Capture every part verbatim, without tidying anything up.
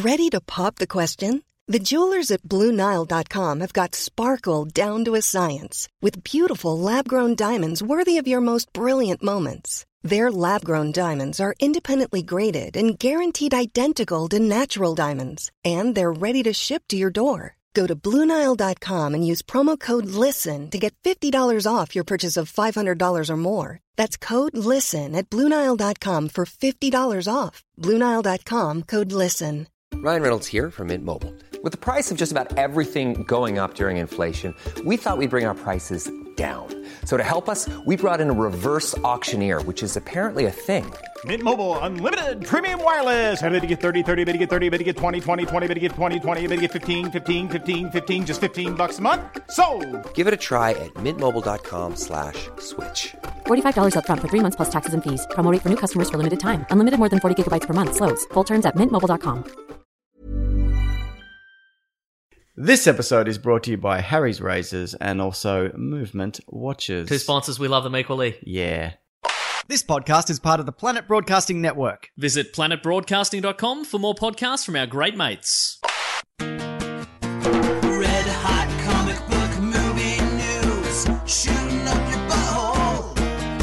Ready to pop the question? The jewelers at Blue Nile dot com have got sparkle down to a science with beautiful lab-grown diamonds worthy of your most brilliant moments. Their lab-grown diamonds are independently graded and guaranteed identical to natural diamonds, and they're ready to ship to your door. Go to Blue Nile dot com and use promo code LISTEN to get fifty dollars off your purchase of five hundred dollars or more. That's code LISTEN at Blue Nile dot com for fifty dollars off. Blue Nile dot com, code LISTEN. Ryan Reynolds here from Mint Mobile. With the price of just about everything going up during inflation, we thought we'd bring our prices down. So to help us, we brought in a reverse auctioneer, which is apparently a thing. Mint Mobile Unlimited Premium Wireless. How to get thirty, thirty, how to get thirty, how to get twenty, twenty, twenty, how to get twenty, twenty, how to get fifteen, fifteen, fifteen, fifteen, just fifteen bucks a month? Sold! Give it a try at mintmobile.com slash switch. forty-five dollars up front for three months plus taxes and fees. Promo rate for new customers for limited time. Unlimited more than forty gigabytes per month. Slows full terms at mint mobile dot com. This episode is brought to you by Harry's Razors and also Movement Watches. Two sponsors, we love them equally. Yeah. This podcast is part of the Planet Broadcasting Network. Visit planet broadcasting dot com for more podcasts from our great mates. Red hot comic book movie news, shooting up your butthole.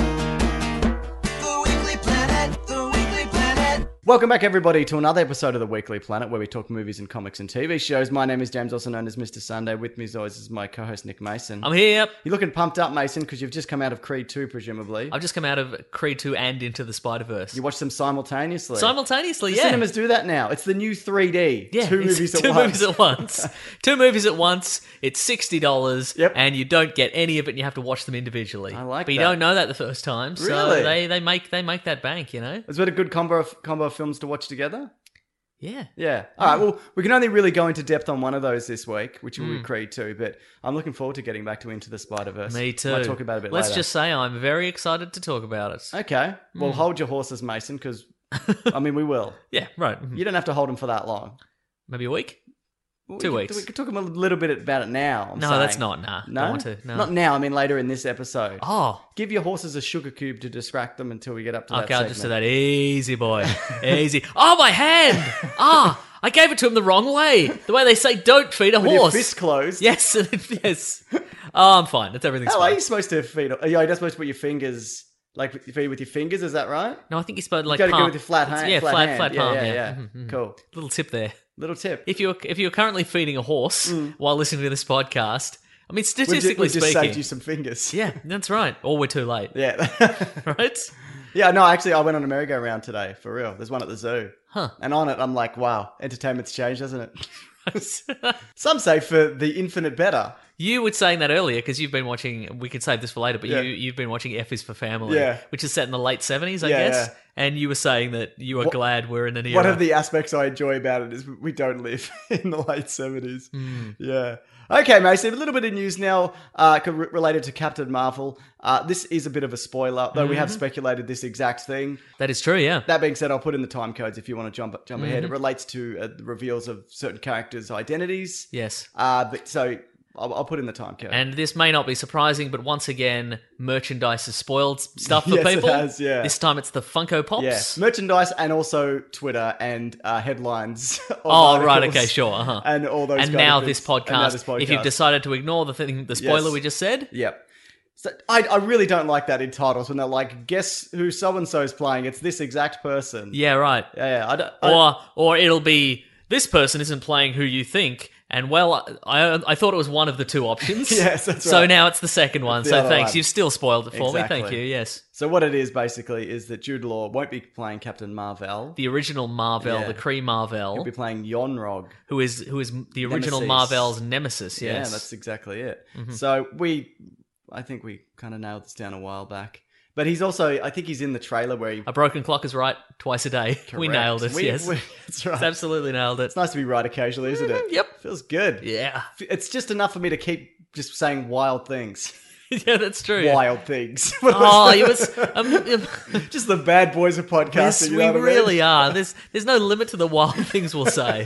The Weekly Planet, the Weekly Planet. Welcome back, everybody, to another episode of the Weekly Planet, where we talk movies and comics and T V shows. My name is James, also known as Mister Sunday. With me, as always, is my co-host, Nick Mason. I'm here. You're looking pumped up, Mason, because you've just come out of Creed two, presumably. I've just come out of Creed two and Into the Spider-Verse. You watched them simultaneously. Simultaneously, the yeah. cinemas do that now. It's the new three D. Yeah, two it's movies at two once. movies at once. Two movies at once. It's sixty dollars, Yep. and you don't get any of it, and you have to watch them individually. I like But you that. don't know that the first time, so Really? they, they make they make that bank, you know? Is it a good combo of, combo of films to watch together? Yeah. Yeah. All right. Well, we can only really go into depth on one of those this week, which will Mm. be Creed two. But I'm looking forward to getting back to Into the Spider-Verse. Me too. Might talk about it a bit Let's later. just say I'm very excited to talk about it. Okay. Well, Mm. hold your horses, Mason, because I mean we will. Yeah, right. You don't have to hold them for that long. Maybe a week? Well, Two we weeks. Could, we could talk a little bit about it now. I'm No, saying. that's not. Nah. No, Don't want to. No. not now. I mean later in this episode. Oh. Give your horses a sugar cube to distract them until we get up to that Okay, I'll segment. just do that. Easy, boy. Easy. Oh, my hand! Ah, I gave it to him the wrong way. The way they say don't feed a With horse. your fist closed. Yes, yes. Oh, I'm fine. It's everything's How fine. are you supposed to feed? Are you supposed to put your fingers, like you feed with your fingers? Is that right? No, I think you're supposed to like you got to go palm. with your flat hand. Yeah, flat, flat, hand. flat yeah, palm. Yeah, Yeah, yeah. Mhm, mhm. Cool. Little tip there. Little tip. If you're if you're currently feeding a horse while listening to this podcast, I mean, we statistically just, we just speaking, saved you some fingers. yeah, that's right. Or we're too late, Yeah. right? Yeah, no, actually, I went on a merry-go-round today, for real. There's one at the zoo. Huh. And on it, I'm like, wow, entertainment's changed, hasn't it? Some say for the infinite better. You were saying that earlier because you've been watching. We can save this for later, but Yeah. you you've been watching F is for Family, Yeah. which is set in the late seventies, I Yeah, guess. yeah. And you were saying that you are What- glad we're in an era. One of the aspects I enjoy about it is we don't live in the late seventies. Hmm. Yeah. Okay, Mason, a little bit of news now uh, co- related to Captain Marvel. Uh, this is a bit of a spoiler, though we have Mm-hmm. speculated this exact thing. That is true, yeah. That being said, I'll put in the time codes if you want to jump jump ahead. Mm-hmm. It relates to uh, the reveals of certain characters' identities. Yes. Uh, but so I'll, I'll put in the time code. And this may not be surprising, but once again, merchandise has spoiled stuff for Yes, it people. has, yeah. This time it's the Funko Pops. yeah, merchandise and also Twitter and uh, headlines. of Oh, right, articles okay, sure. Uh-huh. And all those. And kind now of this things. And now podcast, this podcast. if you've decided to ignore the thing, the spoiler Yes. we just said, Yep. So I, I really don't like that in titles when they're like, guess who so and so's playing? It's this exact person. yeah, right. Yeah, yeah. I don't, I, Or or it'll be this person isn't playing who you think, and well, I I thought it was one of the two options. Yes, that's So right. now it's the second one. the So other thanks, one. you've still spoiled it for me. Thank Exactly. you. Yes, So what it is basically is that Jude Law won't be playing Captain Marvel. the original Marvel, Yeah. the Kree Marvel, He'll be playing Yonrog. who is who is the original Nemesis. Marvel's nemesis. Yes, Yeah, that's exactly it. Mm-hmm. So we, I think we kind of nailed this down a while back. But he's also, I think he's in the trailer where he... a broken clock is right twice a day. We Correct. nailed it. We- yes, we- that's right. It's absolutely nailed it. It's nice to be right occasionally, isn't it? Yep. Feels good. Yeah, It's just enough for me to keep just saying wild things. yeah, that's true. Wild things. Oh, it was. Um, um, Just the bad boys of podcasting. yes, you we know what I mean? really are. There's there's no limit to the wild things we'll say.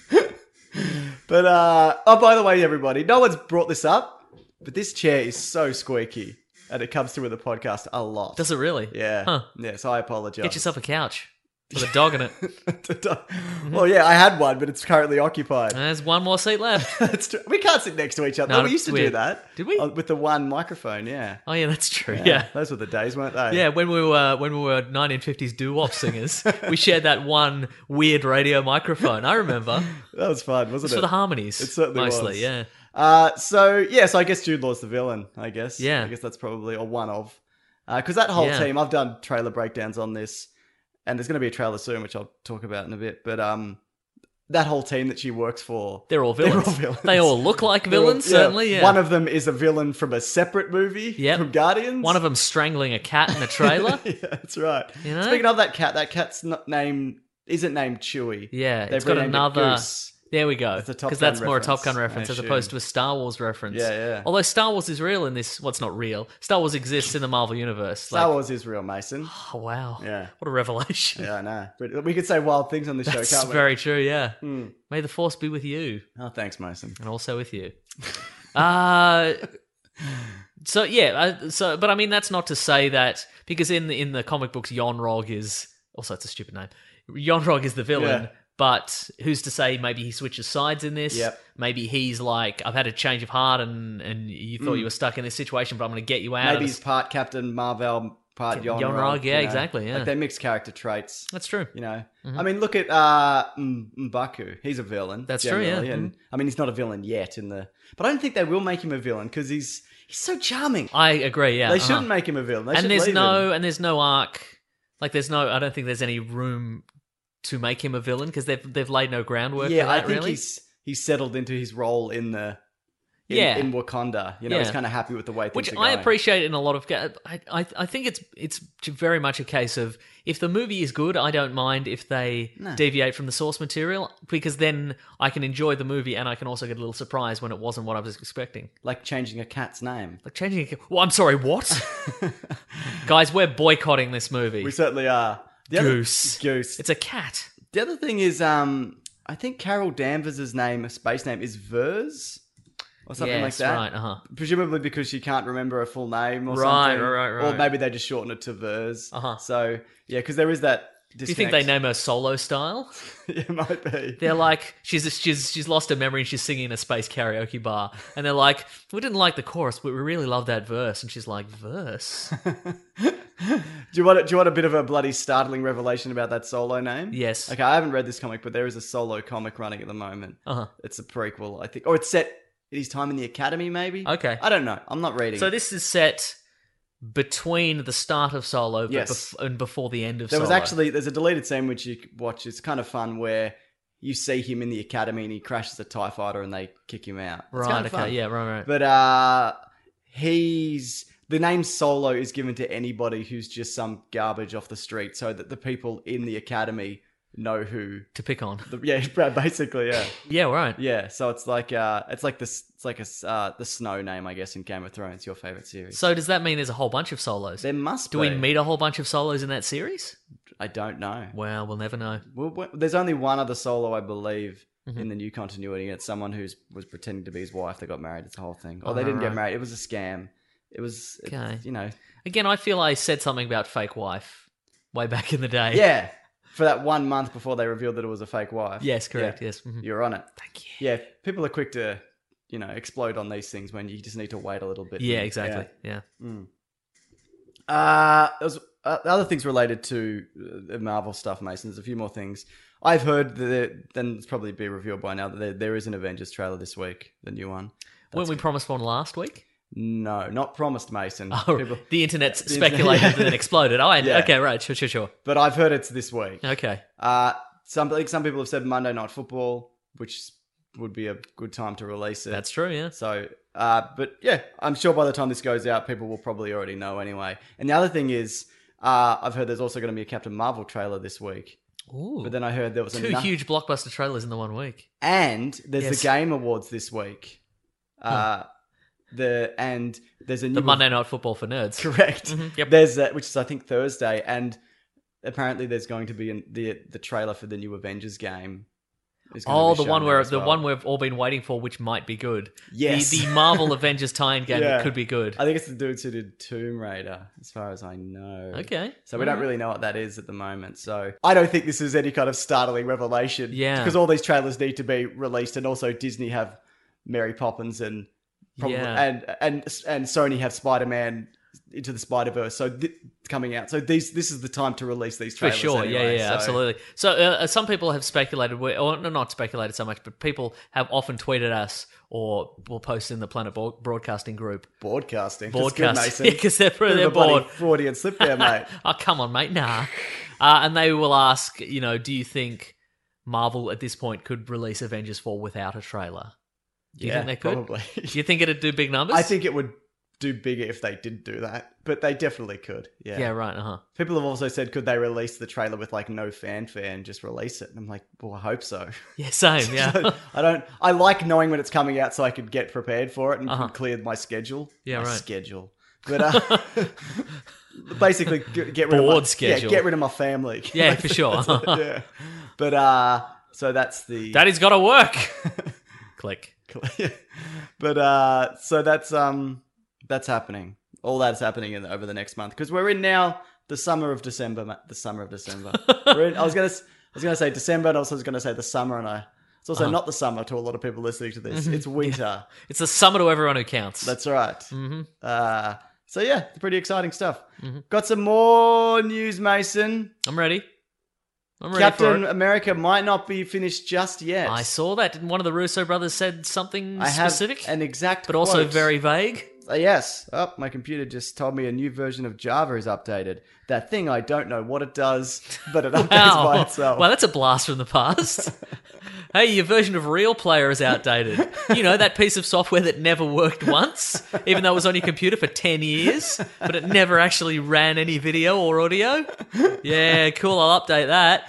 But, uh, oh, by the way, everybody, no one's brought this up, but this chair is so squeaky and it comes through with the podcast a lot. Does it really? Yeah. Huh. Yeah, so I apologize. Get yourself a couch. with a dog in it. Well, yeah, I had one, but it's currently occupied. There's one more seat left. That's true. We can't sit next to each other. No, we used to weird. do that. Did we? Uh, With the one microphone, yeah. Oh yeah, that's true. Yeah. Those were the days, weren't they? Yeah, when we were when we were nineteen fifties doo-wop singers, we shared that one weird radio microphone. I remember. That was fun, wasn't It's it? for the harmonies. It certainly mostly, was. yeah. Uh, so, yeah, so I guess Jude Law's the villain, I guess. Yeah. I guess that's probably, or one of. Because that whole Yeah. team, I've done trailer breakdowns on this, and there's going to be a trailer soon, which I'll talk about in a bit, but um, that whole team that she works for... They're all villains. They're all villains. They all look like They're all- villains, certainly, yeah. One of them is a villain from a separate movie, Yep. from Guardians. One of them strangling a cat in a trailer. Yeah, that's right. You know? Speaking of that cat, that cat's not named... Isn't named Chewie. Yeah, They've it's got renamed it another... Goose. There we go. It's a Top Because Gun that's more a Top Gun reference, reference I as assume. opposed to a Star Wars reference. Yeah, yeah. Although Star Wars is real in this... Well, it's not real. Star Wars exists in the Marvel Universe. Star Like- Wars is real, Mason. Oh, wow. Yeah. What a revelation. Yeah, I know. But we could say wild things on this show, That's can't we? very true, yeah. Hmm. May the Force be with you. Oh, thanks, Mason. And also with you. uh... So yeah, uh, so but I mean that's not to say that because in the, in the comic books Yon-Rogg is also it's a stupid name. Yon-Rogg is the villain, Yeah. but who's to say maybe he switches sides in this? Yep. Maybe he's like, I've had a change of heart and and you thought you were stuck in this situation, but I'm going to get you out. Maybe of he's this. part Captain Marvel, part Yon-Rogg. Yon-Rogg, yeah, you know? exactly, yeah. Like they mix character traits. That's true. You know, I mean, look at uh, M- M'Baku. He's a villain. That's true, yeah. generally, And I mean, he's not a villain yet in the, but I don't think they will make him a villain because he's he's so charming. I agree. Yeah, they uh-huh. shouldn't make him a villain. They and should there's leave no him. and there's no arc. Like there's no. I don't think there's any room to make him a villain because they've they've laid no groundwork. Yeah, for that, I think really. he's he's settled into his role in the. In, Yeah. in Wakanda, you know, Yeah. he's kind of happy with the way things Which are I going. appreciate in a lot of. ca- I, I I think it's it's very much a case of if the movie is good, I don't mind if they No. deviate from the source material because then I can enjoy the movie and I can also get a little surprise when it wasn't what I was expecting. Like changing a cat's name. Like changing. A, well, I'm sorry. What? Guys, we're boycotting this movie. We certainly are. The Goose. Other, Goose. It's a cat. The other thing is, um, I think Carol Danvers' name, space name, is Vers or something like Yes, that. right, uh-huh. Presumably because she can't remember her full name or Right, something. right, right, Or right. maybe they just shorten it to Vers. Uh-huh. So, yeah, because there is that Do you think they name her solo style? It might be. They're like, she's she's she's lost her memory and she's singing in a space karaoke bar. And they're like, we didn't like the chorus, but we really love that verse. And she's like, verse? Do you want? Do you want a bit of a bloody startling revelation about that solo name? Yes. Okay, I haven't read this comic, but there is a solo comic running at the moment. Uh-huh. It's a prequel, I think, or it's set at his time in the academy, maybe. Okay. I don't know. I'm not reading. So this is set between the start of Solo but Yes. bef- and before the end of there Solo. was actually there's a deleted scene which you could watch. It's kind of fun where you see him in the academy and he crashes a TIE fighter and they kick him out. It's Right, kind of okay, fun. yeah, right, right. But uh, he's the name Solo is given to anybody who's just some garbage off the street, so that the people in the academy know who to pick on. The, yeah, basically, yeah, Yeah, right. yeah. So it's like uh, it's like this, it's like a s- uh, the Snow name, I guess, in Game of Thrones, your favorite series. So does that mean there's a whole bunch of Solos? There must Do be. we meet a whole bunch of Solos in that series? I don't know. Well, we'll never know. Well, w- there's only one other Solo, I believe, Mm-hmm. in the new continuity. It's someone who's was pretending to be his wife. They got married. It's the whole thing. Or Oh, they didn't right. get married. It was a scam. It was, it- Okay. you know, Again, I feel I said something about fake wife way back in the day. yeah. For that one month before they revealed that it was a fake wife. Yes, correct, Yeah. yes. Mhm. You're on it. Thank you. Yeah, people are quick to, you know, explode on these things when you just need to wait a little bit. Yeah, exactly. Yeah. Yeah. Uh, there was, uh, other things related to uh, the Marvel stuff, Mason. There's a few more things. I've heard that there, then it's probably be revealed by now that there, there is an Avengers trailer this week, the new one. Weren't we promised one last week? No, not promised, Mason. Oh, People- the internet The speculated internet- and then exploded. Oh, I, Yeah. okay, right. Sure, sure, sure. But I've heard it's this week. Okay. Uh, some like some people have said Monday Night Football, which would be a good time to release it. That's true, yeah. So, uh, but yeah, I'm sure by the time this goes out, people will probably already know anyway. And the other thing is, uh, I've heard there's also going to be a Captain Marvel trailer this week. Ooh. But then I heard there was Two ano- huge blockbuster trailers in the one week. and there's Yes. the Game Awards this week. Uh, the and there's a new The Monday Night Football for nerds. correct. Yep. There's uh, which is I think Thursday, and apparently there's going to be an, the the trailer for the new Avengers game. is gonna Oh, be the one shown where as the well. one we've all been waiting for, which might be good. Yes. the, the Marvel Avengers tie-in game Yeah. that could be good. I think it's the dudes who did Tomb Raider, as far as I know. Okay. So we don't really know what that is at the moment. So I don't think this is any kind of startling revelation. Yeah. Because all these trailers need to be released, and also Disney have Mary Poppins and probably, Yeah. and and and Sony have Spider-Man Into the Spider-Verse. So th- coming out. So these this is the time to release these For trailers. sure, yeah, anyway, yeah, so- absolutely. So uh, some people have speculated, or no, not speculated so much, but people have often tweeted us or will post in the Planet Bo- Broadcasting group. Broadcasting. Broadcast, That's good, Mason. because they're, Bit of they're a bloody bored. Freudian slip there, mate. Oh, come on, mate, nah. Uh, and they will ask, you know, do you think Marvel at this point could release Avengers four without a trailer? Do you Yeah, think they could? probably. Do you think it'd do big numbers? I think it would do bigger if they did do that, but they definitely could. Yeah. Yeah, right, uh-huh. People have also said, could they release the trailer with like no fanfare and just release it? And I'm like, well, I hope so. Yeah, same, yeah. I don't. I like knowing when it's coming out so I could get prepared for it and Uh-huh. clear my schedule. Yeah, my right. Schedule, but uh, basically get, get rid of Board my schedule. Yeah, get rid of my family. Yeah, Like, for sure. yeah, but uh, so that's the Daddy's got to work. Click. but uh, so that's um, that's happening. All that's happening in, over the next month because we're in now the summer of December. ma- The summer of December. we're in, I was gonna s- I was gonna say December, and I also was gonna say the summer, and I it's also not the summer to a lot of people listening to this. It's winter. It's the summer to everyone who counts. That's right. Mm-hmm. Uh, so yeah, pretty exciting stuff. Got some more news, Mason. I'm ready. I'm ready Captain for it. America might not be finished just yet. I saw that. Didn't one of the Russo brothers said something I have specific? an exact, but also quote. very vague? Uh, yes. Oh, my computer just told me a new version of Java is updated. That thing, I don't know what it does, but it updates Wow. by itself. Well, that's a blast from the past. Hey, your version of Real Player is outdated. You know, that piece of software that never worked once, even though it was on your computer for ten years, but it never actually ran any video or audio? Yeah, cool, I'll update that.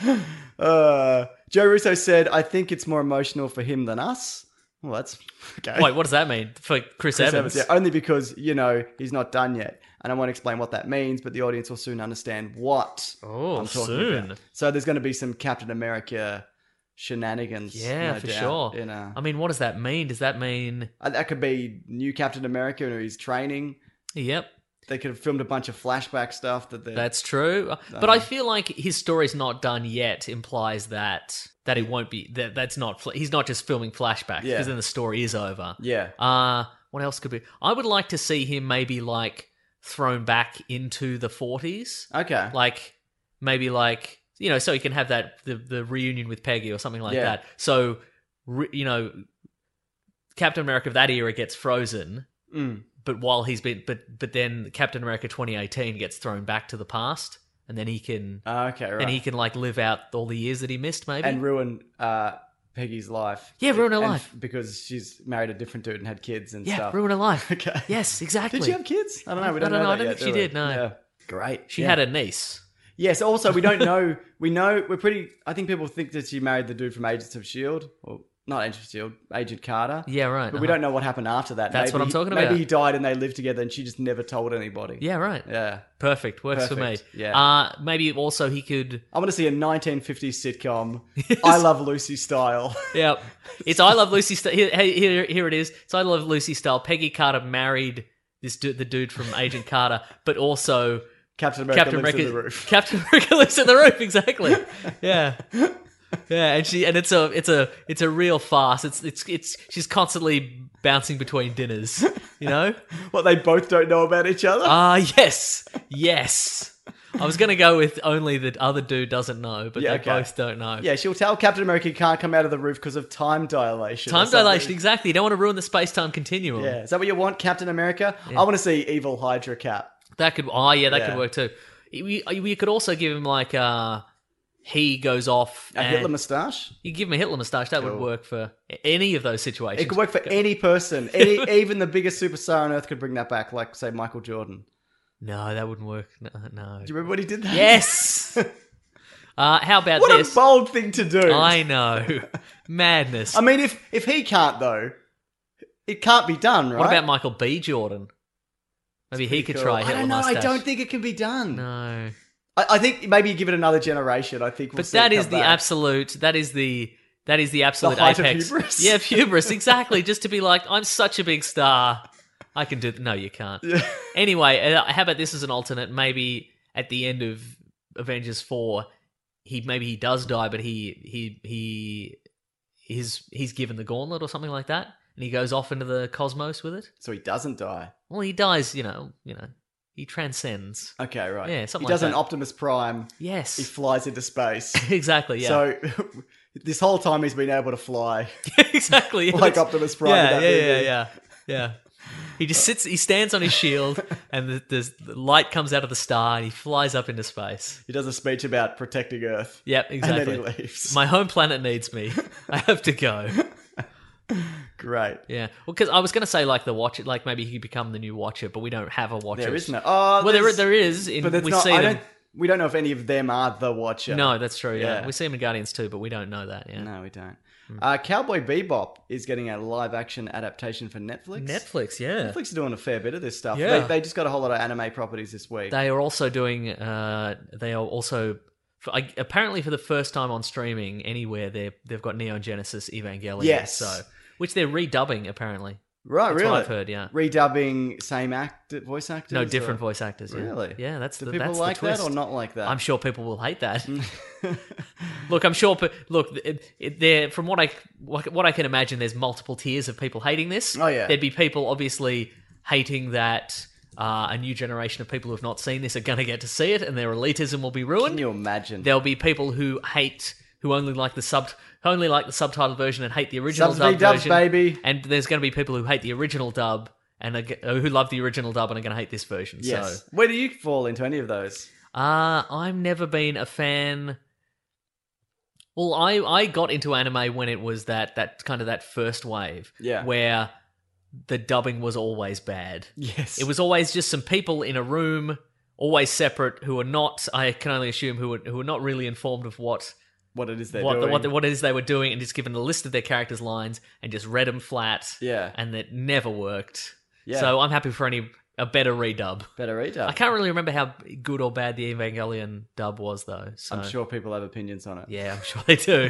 Uh, Joe Russo said, I think it's more emotional for him than us. Well, that's okay. Wait, what does that mean for Chris, Chris Evans? Evans, yeah, only because, you know, he's not done yet. And I won't explain what that means, but the audience will soon understand what Oh, I'm talking soon. about. So there's going to be some Captain America shenanigans. Yeah, no for doubt, sure. You know. I mean, what does that mean? Does that mean... Uh, That could be new Captain America who he's training. Yep. They could have filmed a bunch of flashback stuff that they're... That's true, but I feel like his story's not done yet implies that that it won't be that that's not fl- he's not just filming flashbacks because Yeah. then the story is over. Yeah. Uh what else could be? I would like to see him maybe like thrown back into the forties, Okay. like maybe like you know, so he can have that the the reunion with Peggy or something like Yeah. that. So re- you know, Captain America of that era gets frozen. Mm. But while he's been, but but then Captain America twenty eighteen gets thrown back to the past, and then he can, Ah, okay, right. and he can like live out all the years that he missed, maybe. and ruin uh, Peggy's life. Yeah, ruin her And- life. Because she's married a different dude and had kids and yeah, stuff. ruin her life. Okay. Yes, exactly. Did she have kids? I don't know. We I don't, don't know. I that don't yet, think she do we? did, no. Yeah. Great. She Yeah. had a niece. Yes. Also, we don't know. We know we're pretty. I think people think that she married the dude from Agents of Shield, or not Agents of Shield, Agent Carter. Yeah, right. But we uh-huh. don't know what happened after that. That's maybe what I'm he- talking Maybe about. he died and they lived together, and she just never told anybody. Yeah, right. Yeah. Perfect. Works Perfect, for me. yeah. Uh maybe also he could. I want to see a nineteen fifties sitcom, I Love Lucy style. Yeah, it's I Love Lucy. St- here, hey, here, here it is. It's I Love Lucy style. Peggy Carter married this dude, the dude from Agent Carter, but also. Captain America Captain lives America, in the roof. Captain America lives in the roof. Exactly. Yeah, yeah, and she and it's a it's a it's a real farce. It's it's it's she's constantly bouncing between dinners. You know? What, they both don't know about each other? Ah, yes, yes. I was gonna go with only the other dude doesn't know, but Yeah, they okay. both don't know. Yeah, she'll tell Captain America he can't come out of the roof because of time dilation. or Time something. dilation, exactly. You don't want to ruin the space time continuum. Yeah, is that what you want, Captain America? I want to see evil Hydra Cap. That could, oh yeah, that Yeah. could work too. We, we could also give him like uh he goes off A and Hitler moustache? you give him a Hitler moustache. That would Cool. work for any of those situations. It could work for any person. Any, even the biggest superstar on Earth could bring that back, like, say, Michael Jordan. No, that wouldn't work. No. no. Do you remember when he did that? Yes. uh, how about What this? a bold thing to do. I know. Madness. I mean, if, if he can't, though, it can't be done, right? What about Michael B. Jordan? Maybe he could Cool. try a I Hitler don't know. mustache. I don't think it can be done. No. I, I think maybe you give it another generation. I think we'll But see that it is come the back. absolute. That is the That is the absolute The height of apex. hubris? Yeah, hubris, exactly. Just to be like, I'm such a big star. I can do... Th- no, you can't. Anyway, uh, how about this as an alternate? Maybe at the end of Avengers four, he maybe he does die, but he he he he's he's given the gauntlet or something like that, and he goes off into the cosmos with it. So he doesn't die. Well, he dies, you know, you know, he transcends. Okay, right. Yeah, something He does like an that. Optimus Prime. Yes, He flies into space. exactly. Yeah, So this whole time he's been able to fly. exactly. Yeah, Like that's- Optimus Prime in Yeah, that yeah, movie. yeah, yeah, yeah. He just sits. He stands on his shield, and the, the, the light comes out of the star, and he flies up into space. He does a speech about protecting Earth. Yep, exactly. And then he leaves. My home planet needs me. I have to go. Great. Yeah. Well, because I was going to say like the Watcher, like maybe he could become the new Watcher, but we don't have a Watcher. There is no. Oh, Well, there there's- there is. In, But that's we not. see I them. don't. We don't know if any of them are the Watcher. No, that's true. Yeah. Yeah. we see him in Guardians too, but we don't know that. Yeah. No, we don't. Hmm. Uh, Cowboy Bebop is getting a live action adaptation for Netflix. Netflix. Yeah. Netflix are doing a fair bit of this stuff. Yeah. They, they just got a whole lot of anime properties this week. They are also doing. Uh, they are also. For, I, apparently, for the first time on streaming anywhere, they they've got Neon Genesis Evangelion. Yes. So, which they're redubbing apparently. right, That's really? what I've heard. Yeah. Redubbing same act voice actors. No, different or- voice actors. Yeah. Really? Yeah, that's Do the people that's like the that twist. or not like that? I'm sure people will hate that. Look, I'm sure. pe- Look, it, it, there. From what I what, what I can imagine, there's multiple tiers of people hating this. Oh, yeah. There'd be people obviously hating that uh, a new generation of people who have not seen this are going to get to see it, and their elitism will be ruined. Can you imagine? There'll be people who hate, who only like the sub, who only like the subtitled version and hate the original Subs dub v dubs, version. baby. And there's going to be people who hate the original dub and are, g- uh, who love the original dub and are going to hate this version. Yes. So, Where do you fall into any of those? uh, I've never been a fan. Well, I, I got into anime when it was that, that kind of that first wave, Yeah. where the dubbing was always bad. Yes. It was always just some people in a room, always separate, who are not, I can only assume, who are, who are not really informed of what what it is they're what, doing. what, what it is they were doing, and just given a list of their characters' lines and just read them flat. Yeah. And it never worked. Yeah. So I'm happy for any a better redub. Better read I can't really remember how good or bad the Evangelion dub was, though. So. I'm sure people have opinions on it. Yeah, I'm sure they do.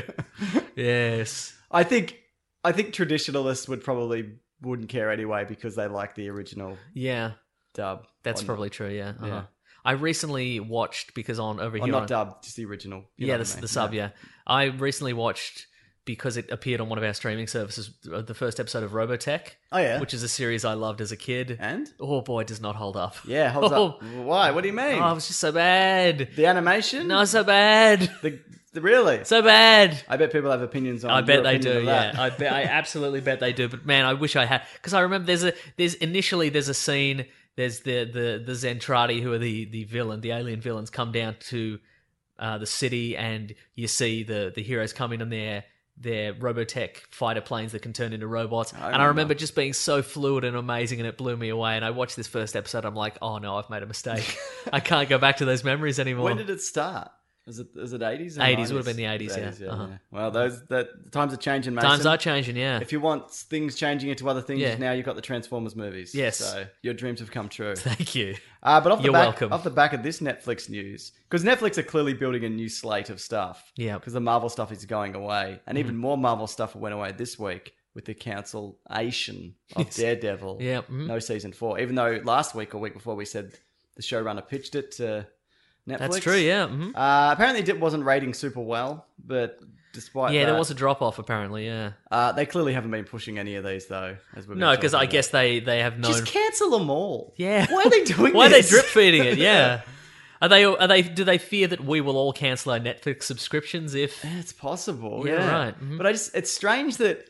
Yes. I think I think traditionalists would probably wouldn't care anyway because they like the original Yeah, dub. that's Or- probably true. Yeah. Uh-huh. Yeah. I recently watched because on over Or here, not on, dub, just the original. You yeah, know the, what I mean. the sub. Yeah. I recently watched because it appeared on one of our streaming services. uh, The first episode of Robotech. Oh, yeah? which is a series I loved as a kid. And? Oh boy, it does not hold up. Yeah, holds Oh. up. Why? What do you mean? Oh, it was just so bad. the animation? No, so bad. The, the really? So bad. I bet people have opinions on. I bet your they opinion do. of Yeah, that. I bet. I absolutely bet they do. But man, I wish I had, because I remember there's a there's initially there's a scene. There's the the the Zentradi, who are the the villain, the alien villains, come down to uh, the city, and you see the the heroes come in on their their Robotech fighter planes that can turn into robots. I and I remember. remember just being so fluid and amazing, and it blew me away. And I watched this first episode. I'm like, oh no, I've made a mistake. I can't go back to those memories anymore. When did it start? Was it was it eighties? eighties, would have been the eighties, yeah. Uh-huh. Well, those that times are changing, Mason. Times are changing, yeah. If you want things changing into other things, Yeah. now you've got the Transformers movies. Yes. So your dreams have come true. Thank you. Uh, but off the You're back, welcome. off the back of this Netflix news, because Netflix are clearly building a new slate of stuff. Yeah. Because the Marvel stuff is going away, and Mm-hmm. even more Marvel stuff went away this week with the cancellation of Yes. Daredevil. Yeah, mhm. No season four. Even though last week or week before we said the showrunner pitched it to Netflix. That's true, yeah. hmm Uh, apparently, it wasn't rating super well, but despite Yeah, that, there was a drop off apparently, yeah. uh, they clearly haven't been pushing any of these though. As we've been No, because talking I about. guess they, they have known. just cancel them all. Yeah. Why are they doing Why this? are they drip feeding it? Yeah. Are they? Are they? Do they fear that we will all cancel our Netflix subscriptions if? Yeah, it's possible. Yeah, Yeah, right. Mhm. But I just, it's strange that,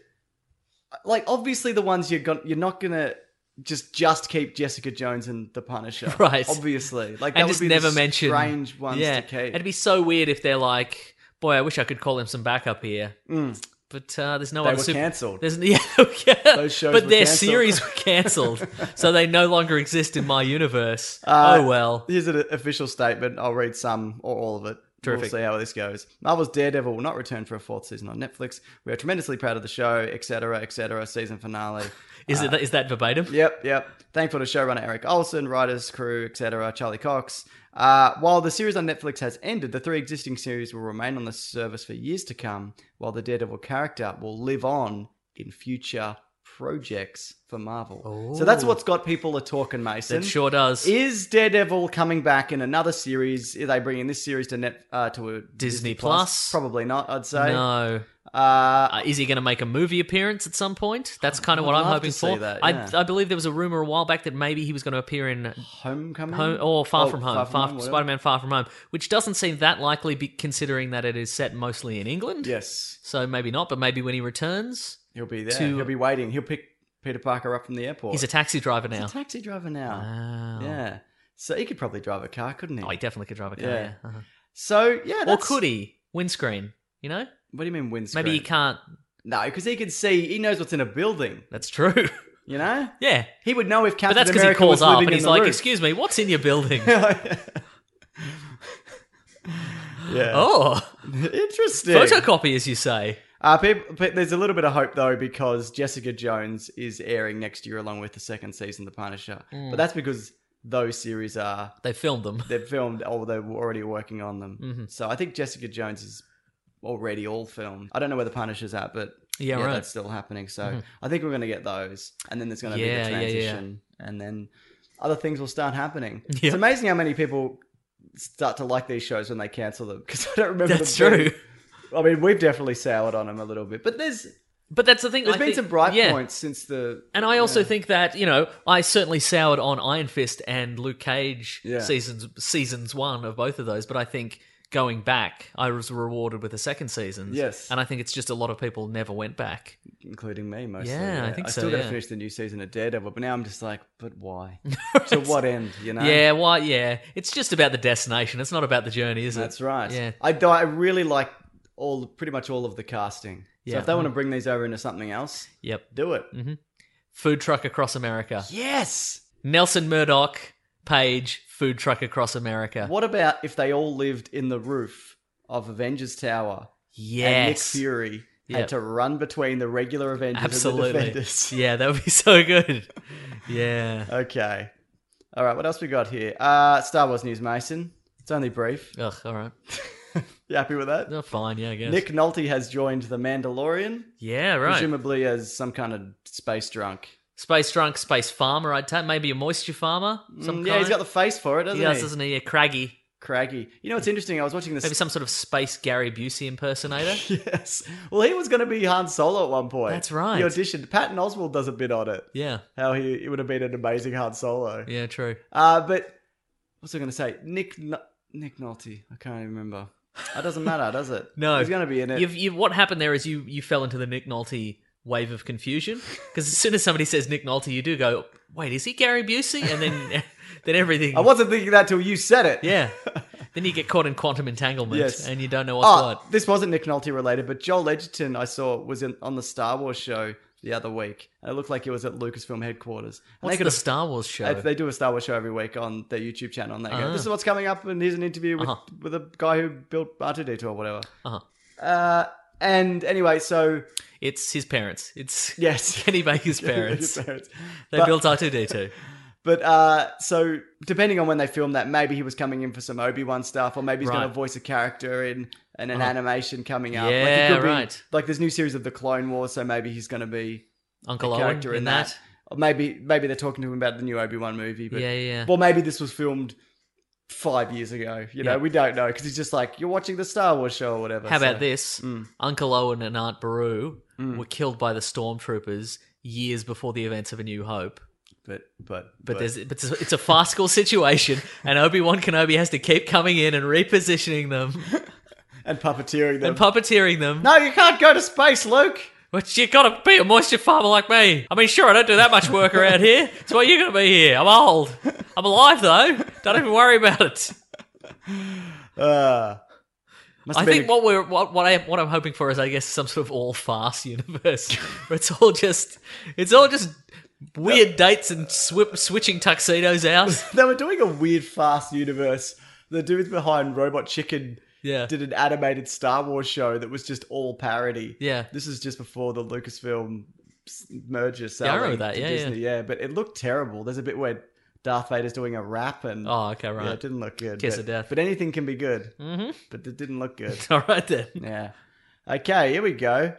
like, obviously the ones you're going, you're not gonna just just keep Jessica Jones and the Punisher, Right. Obviously, like that And would just be never the mention strange ones yeah. to keep. It'd be so weird if they're like, boy, I wish I could call him some backup here. But uh, there's no They other were super- cancelled. There's yeah, yeah. Those shows but were their cancelled. series were cancelled, so they no longer exist in my universe. Uh, oh well. Here's an official statement. I'll read some or all of it. Terrific. We'll see how this goes. Marvel's Daredevil will not return for a fourth season on Netflix. We are tremendously proud of the show, et cetera, et cetera. Season finale. Is Uh, it is that verbatim? Yep, yep. Thankful to showrunner Eric Olson, writers, crew, et cetera, Charlie Cox. Uh, while the series on Netflix has ended, the three existing series will remain on the service for years to come, while the Daredevil character will live on in future projects for Marvel. So that's what's got people a talking, Mason. It sure does. Is Daredevil coming back in another series? Are they bringing this series to net uh, to a Disney, Disney Plus? Plus? Probably not, I'd say. No. Uh, Uh, is he going to make a movie appearance at some point? That's kind of I'd what I'm love hoping to see for. that, yeah. I, I believe there was a rumor a while back that maybe he was going to appear in Homecoming? Home, or Far Oh, From Home, Far From Far, Home, whatever. Spider-Man Far From Home, which doesn't seem that likely, be, considering that it is set mostly in England. Yes. So maybe not, but maybe when he returns, He'll be there. To- He'll be waiting. He'll pick Peter Parker up from the airport. he's a taxi driver now. He's a taxi driver now. Wow. Yeah. So he could probably drive a car, couldn't he? Oh, he definitely could drive a car. Yeah. Yeah. Uh-huh. So, yeah. Or That's... could he? Windscreen. You know? What do you mean windscreen? Maybe he can't. No, because he can see. He knows what's in a building. That's true. You know? Yeah. He would know if But Captain that's because he America calls was up living and in he's the like, roof. "Excuse me, what's in your building?" yeah. Oh, Interesting. photocopy, as you say. Uh, people, but there's a little bit of hope though because Jessica Jones is airing next year along with the second season of The Punisher. Mm. But that's because those series are They filmed them. they've filmed or they're already working on them. Mm-hmm. So I think Jessica Jones is already all filmed. I don't know where The Punisher's at, but Yeah, right. that's still happening. So I think we're going to get those, and then there's going to Yeah, be yeah, the yeah. transition, and then other things will start happening. Yep. It's amazing how many people start to like these shows when they cancel them because I don't remember. That's them being- true. I mean, we've definitely soured on them a little bit, but there's But that's the thing. there's I been think- some bright yeah. points since the. And I also think that, you know, I certainly soured on Iron Fist and Luke Cage Yeah. seasons seasons one of both of those, but I think going back, I was rewarded with the second seasons. Yes. And I think it's just a lot of people never went back. including me mostly. Yeah, I think I so, still got to yeah. finish the new season of Daredevil, but now I'm just like, but why? To what end? You know? Yeah, why? Yeah. It's just about the destination. It's not about the journey, is it? That's right. Yeah. I though I really like all pretty much all of the casting. So Yeah. if they want to bring these over into something else, Yep. do it. Food truck across America. Yes. Nelson Murdoch, Page, food truck across America. What about if they all lived in the roof of Avengers Tower? And Nick Yes. Fury Yep. had to run between the regular Avengers and the Absolutely. Defenders. Yeah, that would be so good. Yeah. Okay. All right. What else we got here? Uh, Star Wars news, Mason. It's only brief. Ugh, all right. You happy with that? Oh, fine, yeah, I guess. Nick Nolte has joined the Mandalorian, Yeah, right. presumably as some kind of space drunk. Space drunk, space farmer, I'd take. Maybe a moisture farmer. Some Mm, yeah, kind. he's got the face for it, doesn't He he? does, doesn't he? Yeah, craggy. Craggy. You know what's interesting? I was watching this. Maybe some sort of space Gary Busey impersonator. Yes. Well, he was going to be Han Solo at one point. That's right. He auditioned. Patton Oswalt does a bit on it. Yeah, How he it would have been an amazing Han Solo. yeah, true. Uh, but what's I going to say? Nick N- Nick Nolte. I can't even remember. That doesn't matter, does it? No, He's going to be in it. You've, you what happened there is you you fell into the Nick Nolte wave of confusion because as soon as somebody says Nick Nolte, you do go, wait, is he Gary Busey? And then then everything. I wasn't thinking that till you said it. Yeah. Then you get caught in quantum entanglement, Yes. and you don't know what's Oh, what. this wasn't Nick Nolte related, but Joel Edgerton I saw was in, on the Star Wars show the other week, and it looked like it was at Lucasfilm headquarters. And What's they the could Star Wars show? have, they do a Star Wars show every week on their YouTube channel, and they go, Ah. "This is what's coming up," and here's an interview with Uh-huh. with a guy who built R two D two or whatever. Uh-huh. Uh, and anyway, so It's his parents. It's yes, Kenny Baker's parents. His parents. They But- built R two D two. But uh, so depending on when they filmed that, maybe he was coming in for some Obi-Wan stuff, or maybe he's going Right. to voice a character in and an animation coming up. like Yeah, it could be- right. Like there's new series of the Clone Wars, so maybe he's going to be Uncle a Owen character in, in that. that. Or maybe maybe they're talking to him about the new Obi-Wan movie. But, Yeah, yeah. Well, maybe this was filmed five years ago. You know, Yeah. we don't know because he's just like you're watching the Star Wars show or whatever. How so- about this? Mm. Uncle Owen and Aunt Beru were killed by the stormtroopers years before the events of A New Hope. But but But there's but it's a, it's a farcical situation, and Obi-Wan Kenobi has to keep coming in and repositioning them and puppeteering them. and puppeteering them. no, you can't go to space, Luke. But you gotta be a moisture farmer like me. I mean, sure, I don't do that much work around here. That's why you're gonna be here. I'm old. I'm alive though. Don't even worry about it. Uh, must I have been think a- what we're what what I what I'm hoping for is, I guess, some sort of all farce universe where it's all just it's all just weird dates and swi- switching tuxedos out. they were doing a weird fast universe. The dude behind Robot Chicken Yeah. did an animated Star Wars show that was just all parody. Yeah. This is just before the Lucasfilm s- merger Yeah, I selling remember that. to Yeah, Disney. Yeah. but it looked terrible. There's a bit where Darth Vader's doing a rap and Oh, okay, right. yeah, it didn't look good. Kiss but, of death. But anything can be good. Mm-hmm. But it didn't look good. All right then. Yeah. Okay, here we go.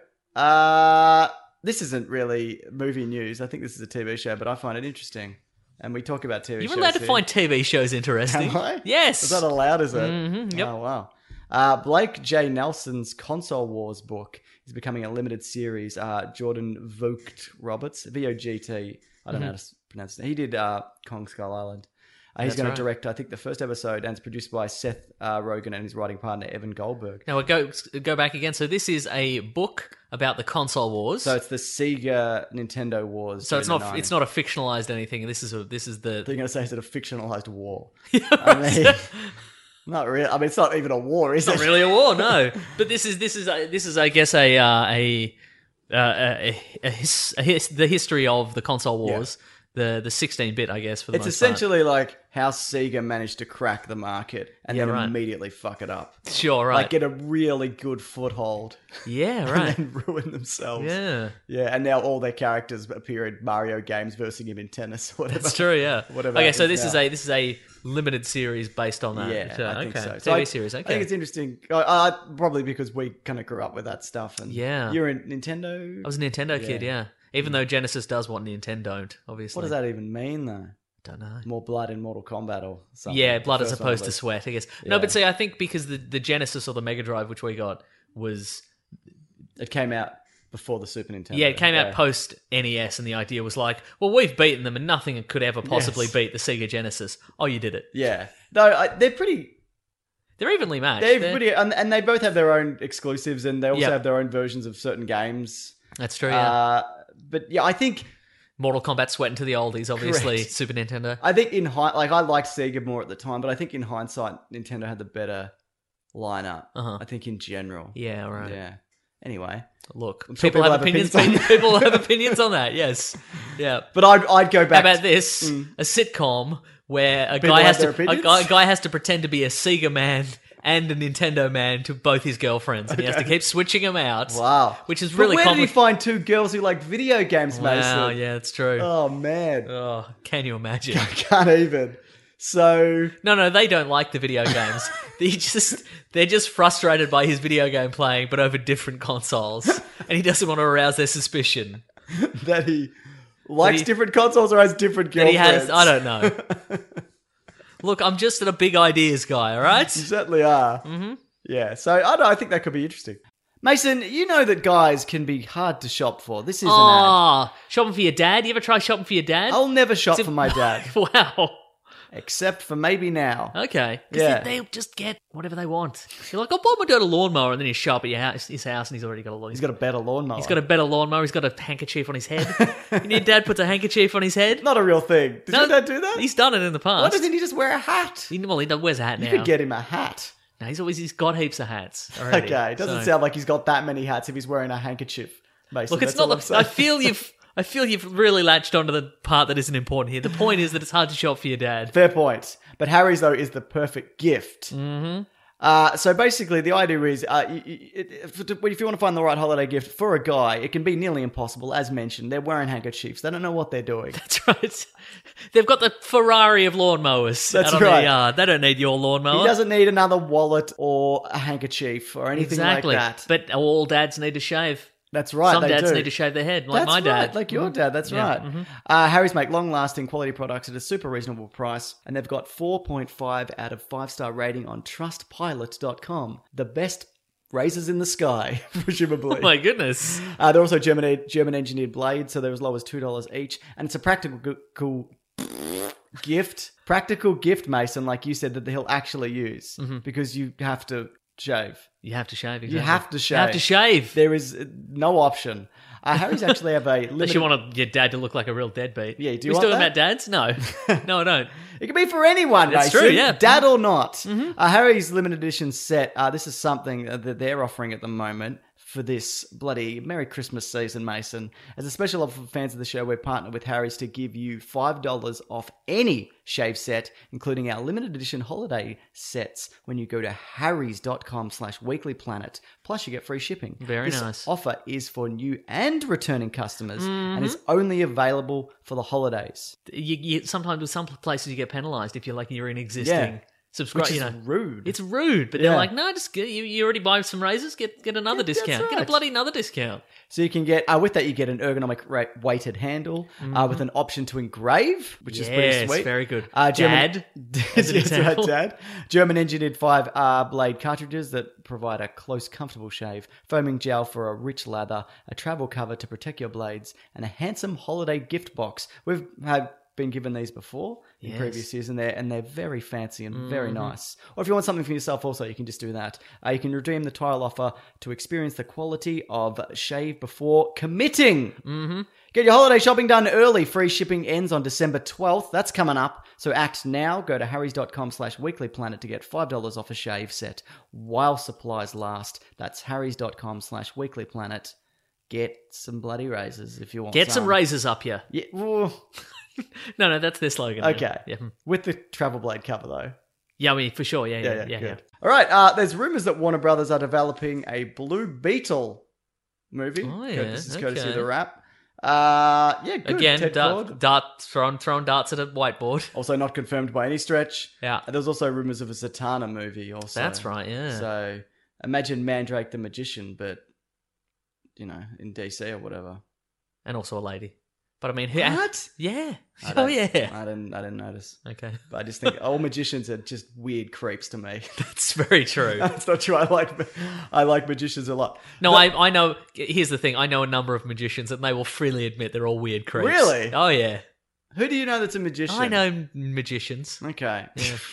Uh, this isn't really movie news. I think this is a T V show, but I find it interesting. And we talk about T V You're shows. allowed to here. find T V shows interesting. Am I? Yes. Is that allowed, is it? Mhm, yep. Oh, wow. Uh, Blake J. Nelson's Console Wars book is becoming a limited series. Uh, Jordan Vogt Roberts, V O G T. I don't know how to s- pronounce it. He did uh, Kong Skull Island. Uh, he's That's going right. to direct, I think, the first episode, and it's produced by Seth uh, Rogen and his writing partner, Evan Goldberg. Now we go go back again. So this is a book about the console wars. So it's the Sega Nintendo Wars. So it's during not the it's not a fictionalized anything. This is a this is They're the going to say it's a fictionalized war. I mean, not really. I mean, it's not even a war, is not it? really a war, no. But this is this is a, this is I guess a uh, a, uh, a, a, his, a his, the history of the console wars. The the sixteen bit, I guess, for the It's most part. essentially like how Sega managed to crack the market and Yeah, then right. immediately fuck it up. Sure, right. Like get a really good foothold yeah, right. and then ruin themselves. Yeah. Yeah, and now all their characters appear in Mario games versus him in tennis or whatever. That's true, yeah. Whatever okay, that so is this is now. a this is a limited series based on that. Yeah, So, I think okay. so. T V So I- series, okay. I think it's interesting. Uh, uh, probably because we kind of grew up with that stuff. And Yeah. you're in Nintendo. I was a Nintendo kid, yeah. Even though Genesis does what Nintendo don't, obviously. What does that even mean, though? Don't know. More blood in Mortal Kombat or something? Yeah, The blood as first one opposed to was- sweat, I guess. No, Yeah. but see, I think because the, the Genesis or the Mega Drive, which we got, was... It came out before the Super Nintendo. Yeah, it came out Yeah. post N E S, and the idea was like, well, we've beaten them and nothing could ever possibly Yes. beat the Sega Genesis. Oh, you did it. Yeah. No, I, they're pretty... They're evenly matched. They're They're- pretty... And, and they both have their own exclusives, and they also Yep. have their own versions of certain games. That's true, yeah. Uh, but yeah, I think... Mortal Kombat sweating to the oldies, obviously. Correct. Super Nintendo. I think in hi- like I liked Sega more at the time, but I think in hindsight, Nintendo had the better lineup. Uh-huh. I think in general. Yeah, right. Yeah. Anyway, Look, sure people, people have have opinions. opinions on People have opinions on that. Yes, yeah. but I'd I'd go How back. about this? A sitcom where a People guy have has to their a opinions? guy, a guy has to pretend to be a Sega man and a Nintendo man to both his girlfriends, and he has to keep switching them out. Wow, which is But really where did he compli- find two girls who like video games, Mason? Wow, yeah, it's true. Oh man, Oh, can you imagine? I can't even. So No, no, they don't like the video games. they just they're just frustrated by his video game playing, but over different consoles, and he doesn't want to arouse their suspicion that he likes he- different consoles or has different that he girlfriends. has. I don't know. Look, I'm just a big ideas guy. All right. You certainly are. Mm-hmm. Yeah. So I don't know. I think that could be interesting. Mason, you know that guys can be hard to shop for. This is an ad. Oh, shopping for your dad. You ever try shopping for your dad? I'll never shop It's for a- my dad, Wow. except for maybe now. Okay. 'Cause Yeah. They, they just get whatever they want. You're like, I'll buy my dad a lawnmower, and then you show up at your house, his house, and he's already got a lawnmower. He's got a better lawnmower. He's got a better lawnmower. He's got a handkerchief on his head. And your dad puts a handkerchief on his head. Not a real thing. Did No, your dad do that? He's done it in the past. Why doesn't he just wear a hat? He, well, he wears a hat now. You could get him a hat. No, he's always he's got heaps of hats. Already, Okay, it doesn't so- sound like he's got that many hats if he's wearing a handkerchief. Mason, Look, it's that's not. all I'm The, I saying. feel you've. I feel you've really latched onto the part that isn't important here. The point is that it's hard to shop for your dad. Fair point. But Harry's, though, is the perfect gift. Mm-hmm. Uh, so basically, the idea is uh, y- y- it- if if you want to find the right holiday gift for a guy, it can be nearly impossible. As mentioned, they're wearing handkerchiefs. They don't know what they're doing. That's right. They've got the Ferrari of lawnmowers That's out on right. their yard. They don't need your lawnmower. He doesn't need another wallet or a handkerchief or anything exactly. like that. But all dads need to shave. That's right. Some they dads do. need to shave their head, like That's my dad. right, like your dad. That's Yeah, mm-hmm. right. Uh, Harry's make long-lasting quality products at a super reasonable price, and they've got four point five out of five-star rating on trust pilot dot com. The best razors in the sky, presumably. Oh my goodness. Uh, they're also German German engineered blades, so they're as low as two dollars each, and it's a practical gu- cool gift, practical gift, Mason, like you said, that he'll actually use Mm-hmm. because you have to shave. You have to shave. Exactly. You have to shave. You have to shave. There is uh, no option. Uh, Harry's actually have a Unless limited... you want your dad to look like a real deadbeat. Yeah, do you we want talking that? about dads? No. No, I don't. It can be for anyone, That's Mason, true, yeah. dad or not. Uh, Harry's limited edition set, uh, this is something that they're offering at the moment, for this bloody Merry Christmas season, Mason. As a special offer for fans of the show, we're partnered with Harry's to give you five dollars off any shave set, including our limited edition holiday sets, when you go to harrys.com slash weeklyplanet. Plus, you get free shipping. Very this nice. offer is for new and returning customers, and is only available for the holidays. You, you, sometimes with some places you get penalised if you're like you're an existing Yeah. subscriber. Which is You know, rude. it's rude, but Yeah. they're like, no, just get, you, you already buy some razors, get get another Yeah, that's discount, get a right. bloody another discount. So you can get, uh, with that, you get an ergonomic ra- weighted handle uh, with an option to engrave, which is pretty Yes, sweet. very good. Uh, German, Dad, as an That's right, example. Dad. German engineered five R blade cartridges that provide a close, comfortable shave, foaming gel for a rich lather, a travel cover to protect your blades, and a handsome holiday gift box. We've had been given these before in Yes. previous years, and they're and they're very fancy and very nice. Or if you want something for yourself, also you can just do that. Uh, you can redeem the trial offer to experience the quality of shave before committing. Mm-hmm. Get your holiday shopping done early. Free shipping ends on December twelfth. That's coming up. So act now. Go to harrys.com slash weeklyplanet to get five dollars off a shave set while supplies last. That's harrys.com slash weeklyplanet. Get some bloody razors if you want Get some razors up here. Yeah. Ooh. No, no, that's their slogan. Okay. Yeah, yeah. With the travel blade cover, though. Yeah, I mean, for sure. Yeah, yeah, yeah. yeah, good. All right. Uh, there's rumors that Warner Brothers are developing a Blue Beetle movie. Oh, yeah, This is courtesy of okay. the Wrap. Uh, yeah, good. Again, Ted dart, Ford. dart thrown, thrown darts at a whiteboard. Also not confirmed by any stretch. Yeah. And there's also rumors of a Zatanna movie also. That's right, yeah. So imagine Mandrake the Magician, but, you know, in D C or whatever. And also a lady. But I mean, who- What? Yeah. I Oh, don't- yeah. I didn't, I didn't notice. Okay. But I just think all magicians are just weird creeps to me. That's very true. That's not true. I like I like magicians a lot. No, But- I I know. Here's the thing. I know a number of magicians, and they will freely admit they're all weird creeps. Really? Oh yeah. Who do you know that's a magician? I know magicians. Okay.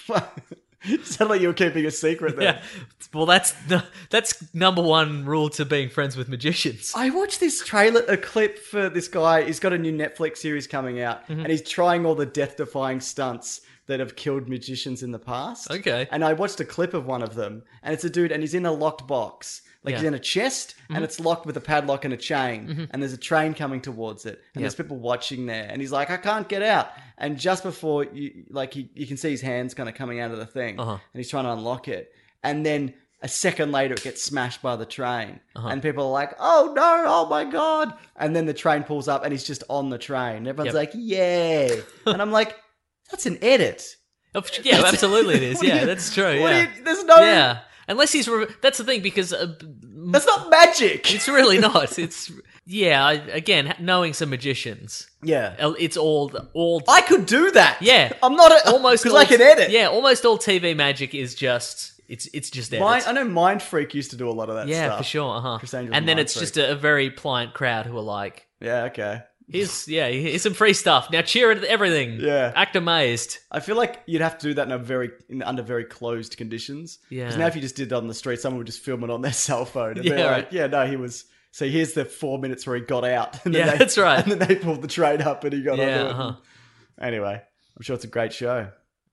It sounded like you were keeping a secret there. Yeah. Well, that's that's number one rule to being friends with magicians. I watched this trailer, a clip for this guy. He's got a new Netflix series coming out, Mm-hmm. and he's trying all the death-defying stunts that have killed magicians in the past. Okay. And I watched a clip of one of them, and it's a dude, and he's in a locked box. Like, he's Yeah. in a chest, and it's locked with a padlock and a chain, and there's a train coming towards it, and there's Yep. people watching there, and he's like, I can't get out. And just before, you like, he, you can see his hands kind of coming out of the thing, Uh-huh. and he's trying to unlock it. And then a second later, it gets smashed by the train. Uh-huh. And people are like, oh no, oh my God. And then the train pulls up, and he's just on the train. Everyone's Yep. like, yay. And I'm like, that's an edit. Oh, yeah, absolutely it is. What do Yeah, you- that's true. what do Yeah. you- there's no- Yeah. Unless he's. Re- that's the thing, because. Uh, That's not magic. It's really not. It's. Yeah, I, again, knowing some magicians. Yeah. It's all. all I could do that. Yeah. I'm not a, almost because all- I can edit. Yeah, almost all T V magic is just it's it's just edit. Mind, I know Mind Freak used to do a lot of that yeah, stuff. for sure. Uh-huh. Cassandra And then Mind it's Freak. just a, a very pliant crowd who are like, Yeah, okay. "Here's yeah, here's some free stuff. Now cheer at everything. Yeah. act amazed." I feel like you'd have to do that in a very in, under very closed conditions. Yeah. Because now if you just did it on the street, someone would just film it on their cell phone and Yeah, be like, right. "Yeah, no, he was." So here's the four minutes where he got out. And then Yeah, they, that's right. And then they pulled the train up and he got Yeah, onto it. uh-huh. Anyway, I'm sure it's a great show.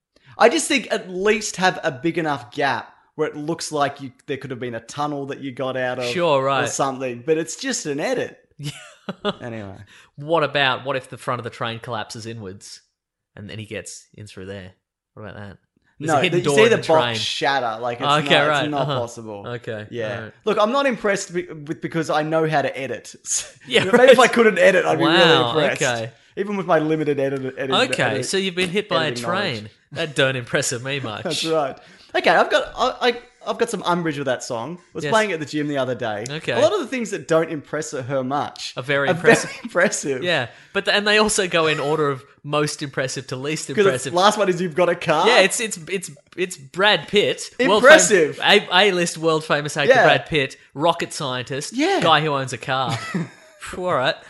I just think at least have a big enough gap where it looks like you there could have been a tunnel that you got out of, Sure, or right. something. But it's just an edit. Anyway, What about what if the front of the train collapses inwards, and then he gets in through there? What about that? There's no, a hidden you door see in the, the box train. shatter. Like it's Okay, not, right, it's not uh-huh. possible. Okay, yeah. alright. Look, I'm not impressed be- with because I know how to edit. Yeah, Maybe right. if I couldn't edit, I'd be really Wow, impressed. okay. Even with my limited edit. edit Okay, edit- so you've been hit by a editing train. knowledge. That don't impress me much. That's right. Okay, I've got I, I I've got some umbrage with that song. I was Yes. playing it at the gym the other day. Okay. A lot of the things that don't impress her much Are very are impressive. Very impressive. Yeah, but the, and they also go in order of most impressive to least Because impressive. last one is you've got a car. Yeah, it's it's it's it's Brad Pitt, Impressive. world fam- A list world famous actor Yeah. Brad Pitt, rocket scientist, Yeah. guy who owns a car. Phew, all right,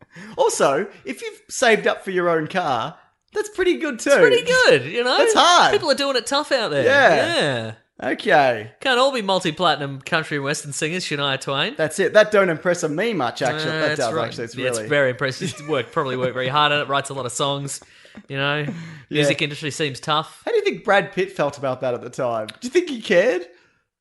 Also, if you've saved up for your own car, that's pretty good too. pretty good. You know, That's hard. People are doing it tough out there. Yeah. yeah. Okay. Can't all be multi-platinum country and western singers, Shania Twain. That's it. That don't impress me much, actually. Uh, that that's does, right. actually. It's Yeah, really... it's very impressive. He's worked, probably worked very hard at it, writes a lot of songs. You know, music industry seems tough. How do you think Brad Pitt felt about that at the time? Do you think he cared?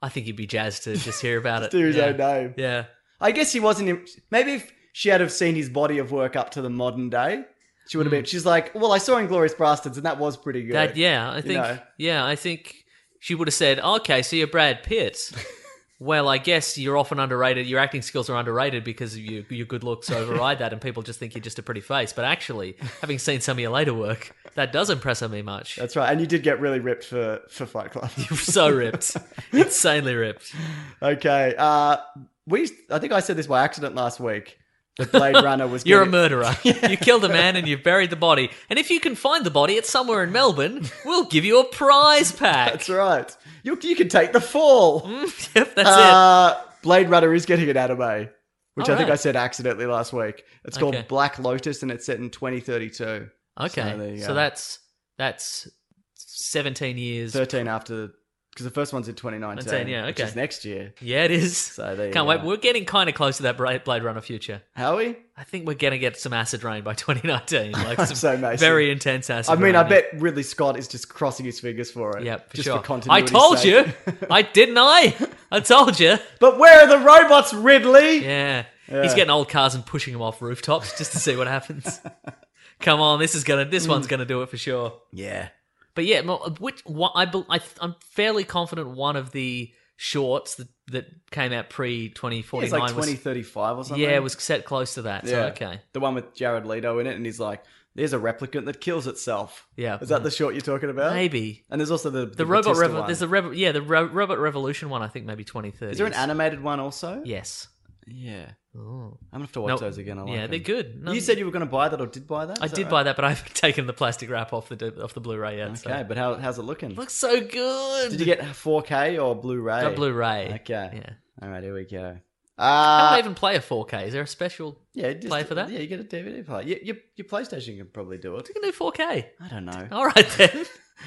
I think you'd be jazzed to just hear about it. Do his yeah. own name. Yeah. I guess he wasn't. In, maybe if she had have seen his body of work up to the modern day, she would have been. She's like, well, I saw Inglourious Bastards, and that was pretty good. That, yeah, I You think. know? Yeah, I think she would have said, "Okay, so you're Brad Pitt. Well, I guess you're often underrated. Your acting skills are underrated because you, your good looks override that, and people just think you're just a pretty face. But actually, having seen some of your later work, that does impress me much. That's right. And you did get really ripped for, for Fight Club. You're so ripped, insanely ripped. Okay. Uh, we. I think I said this by accident last week. That Blade Runner was. You're getting- a murderer. You killed a man and you've buried the body. And if you can find the body, it's somewhere in Melbourne. We'll give you a prize pack. That's right. You you can take the fall. Yep, that's uh, Blade Runner is getting an anime, which All I think right. I said accidentally last week. It's called Okay. Black Lotus, and it's set in twenty thirty-two. it. Okay, So there you so, go. that's that's seventeen years. thirteen after, because the first one's in twenty nineteen. nineteen, yeah, Which okay. is next year. Yeah, it is. So there you Can't go. wait. We're getting kind of close to that Bra- Blade Runner future. How are we? I think we're going to get some acid rain by twenty nineteen. Like some So, Mason. very intense acid I mean, rain. I bet Ridley Scott is just crossing his fingers for it. Yep, for just sure. for I continuity's told sake. you. I didn't I? I told you. But where are the robots, Ridley? Yeah. Yeah. He's getting old cars and pushing them off rooftops just to see what happens. Come on, this is gonna. This one's gonna do it for sure. Yeah. But yeah, mo- which one, I, bel- I I'm fairly confident one of the shorts that, that came out pre twenty It's forty-nine like was twenty thirty-five or something. yeah, it was set close to that. So Yeah. okay, The one with Jared Leto in it, and he's like, there's a replicant that kills itself. Yeah. Is that the short you're talking about? maybe And there's also the the robot. Batista Revo- one. there's the Revo- yeah the Ro- robot revolution one. I think maybe twenty thirty. Is there an animated one also? Yes. Yeah. Oh. I'm gonna have to watch Nope. those again. I like yeah, them. they're good. No, You said you were going to buy that or did buy that? I Is that did right? buy that, but I haven't taken the plastic wrap off the off the Blu-ray yet. Okay, So. but how, how's it looking? Looks so good. Did you get four K or Blu-ray? Got Blu-ray? Okay. Yeah. All right, here we go. How Uh, do I even play a four K? Is there a special yeah, just, play for that? Yeah, you get a D V D player. Your, your, your PlayStation can probably do it. You can do four K. I don't know. All right then.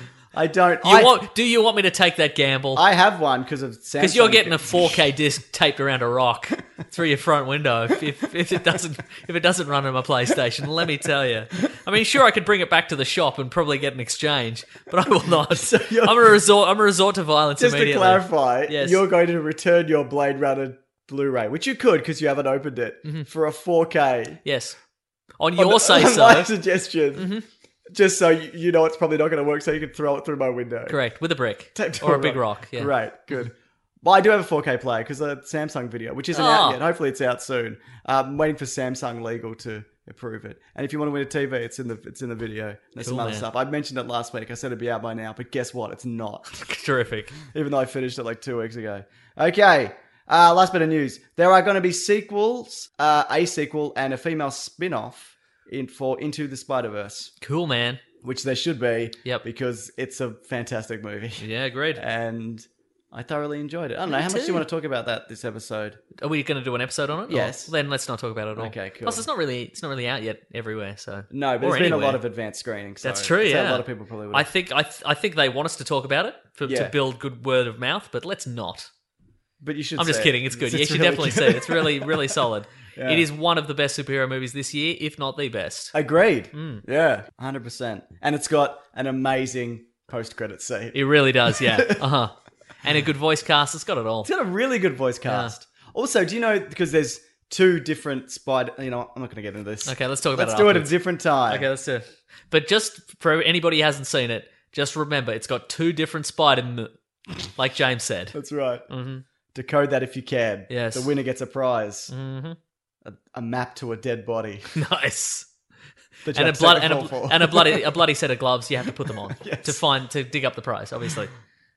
I don't. You I, want? Do you want me to take that gamble? I have one because of Samsung. Because you're getting a four K disc taped around a rock through your front window. If, if, if it doesn't, if it doesn't run on my PlayStation, let me tell you. I mean, sure, I could bring it back to the shop and probably get an exchange, but I will not. you're- I'm gonna resort. I'm gonna resort to violence Just to immediately. clarify, Yes. you're going to return your Blade Runner Blu-ray, which you could because you haven't opened it, for a four K. Yes. On On your the- say on so. my suggestion, just so you, you know it's probably not going to work, so you can throw it through my window. Correct, with a brick Taped to or a big rock. Yeah. Great, good. Well, I do have a four K player because a Samsung video, which isn't Oh. out yet. Hopefully, it's out soon. I'm waiting for Samsung legal to approve it. And if you want to win a T V, it's in the it's in the video. There's some Cool, other man. stuff. I mentioned it last week. I said it'd be out by now, but guess what? It's not. Terrific. Even though I finished it like two weeks ago. Okay. Uh, last bit of news. There are going to be sequels, uh, a sequel, and a female spin-off in for Into the Spider-Verse, Cool, man. which there should be. Yep. Because it's a fantastic movie. Yeah, agreed. And I thoroughly enjoyed it. I don't know. Me How much do too. you want to talk about that this episode? Are we going to do an episode on it? Or- Yes. Then let's not talk about it at all. Okay, cool. Plus, it's not really it's not really out yet everywhere. So No, but Or there's been a anywhere. lot of advanced screenings. So That's true. so Yeah, a lot of people probably would. I think I th- I think they want us to talk about it for, Yeah. to build good word of mouth, but let's not. but you should. I'm just see kidding. It. It's good. It's you should really definitely good. see it. It's really really solid. Yeah. It is one of the best superhero movies this year, if not the best. Agreed. Mm. Yeah, one hundred percent. And it's got an amazing post-credit scene. It really does. Yeah. Uh huh. And a good voice cast. It's got it all. It's got a really good voice cast. Also, do you know, because there's two different spider... You know, I'm not going to get into this. Okay, let's talk about Let's it do it at a afterwards. different time. Okay, let's do it. But just for anybody who hasn't seen it, just remember it's got two different Spider, like James said. That's right. Mhm. Decode that if you can. Yes. The winner gets a prize. Mm-hmm. A, a map to a dead body. Nice. that you And a have to blood take and fall a, for. and a bloody a bloody set of gloves you have to put them on Yes. to find to dig up the prize. Obviously.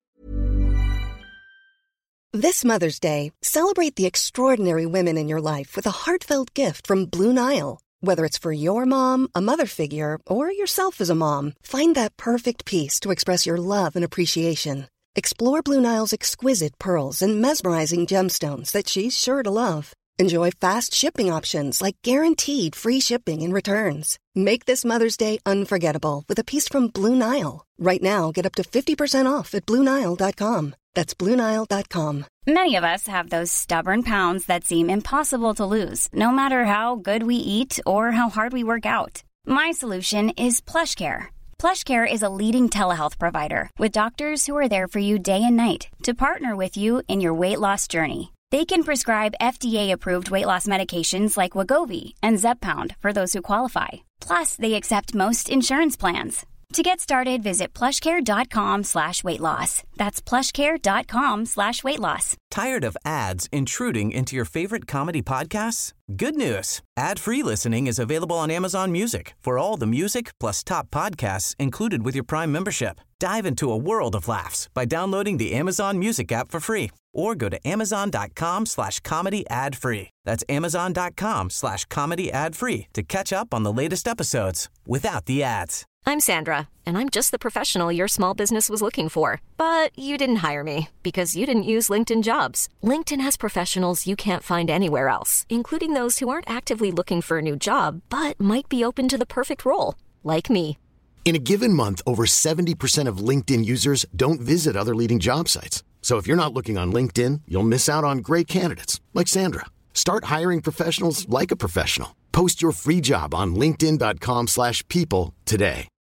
This Mother's Day, celebrate the extraordinary women in your life with a heartfelt gift from Blue Nile. Whether it's for your mom, a mother figure, or yourself as a mom, find that perfect piece to express your love and appreciation. Explore Blue Nile's exquisite pearls and mesmerizing gemstones that she's sure to love. Enjoy fast shipping options like guaranteed free shipping and returns. Make this Mother's Day unforgettable with a piece from Blue Nile. Right now, get up to fifty percent off at Blue Nile dot com. That's Blue Nile dot com. Many of us have those stubborn pounds that seem impossible to lose, no matter how good we eat or how hard we work out. My solution is PlushCare. PlushCare is a leading telehealth provider with doctors who are there for you day and night to partner with you in your weight loss journey. They can prescribe F D A-approved weight loss medications like Wegovy and Zepbound for those who qualify. Plus, they accept most insurance plans. To get started, visit plushcare.com slash weight loss. That's plushcare.com slash weight loss. Tired of ads intruding into your favorite comedy podcasts? Good news. Ad-free listening is available on Amazon Music for all the music plus top podcasts included with your Prime membership. Dive into a world of laughs by downloading the Amazon Music app for free or go to amazon.com slash comedy ad free. That's amazon.com slash comedy ad free to catch up on the latest episodes without the ads. I'm Sandra, and I'm just the professional your small business was looking for. But you didn't hire me because you didn't use LinkedIn Jobs. LinkedIn has professionals you can't find anywhere else, including those who aren't actively looking for a new job, but might be open to the perfect role, like me. In a given month, over seventy percent of LinkedIn users don't visit other leading job sites. So if you're not looking on LinkedIn, you'll miss out on great candidates like Sandra. Start hiring professionals like a professional. Post your free job on linkedin.com slash people today.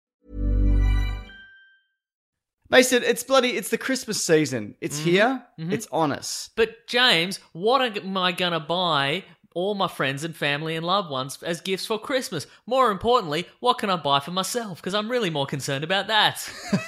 Mason, it's bloody, it's the Christmas season. It's Mm-hmm. here. Mhm. It's on us. But James, what am I going to buy all my friends and family and loved ones as gifts for Christmas? More importantly, what can I buy for myself? Because I'm really more concerned about that.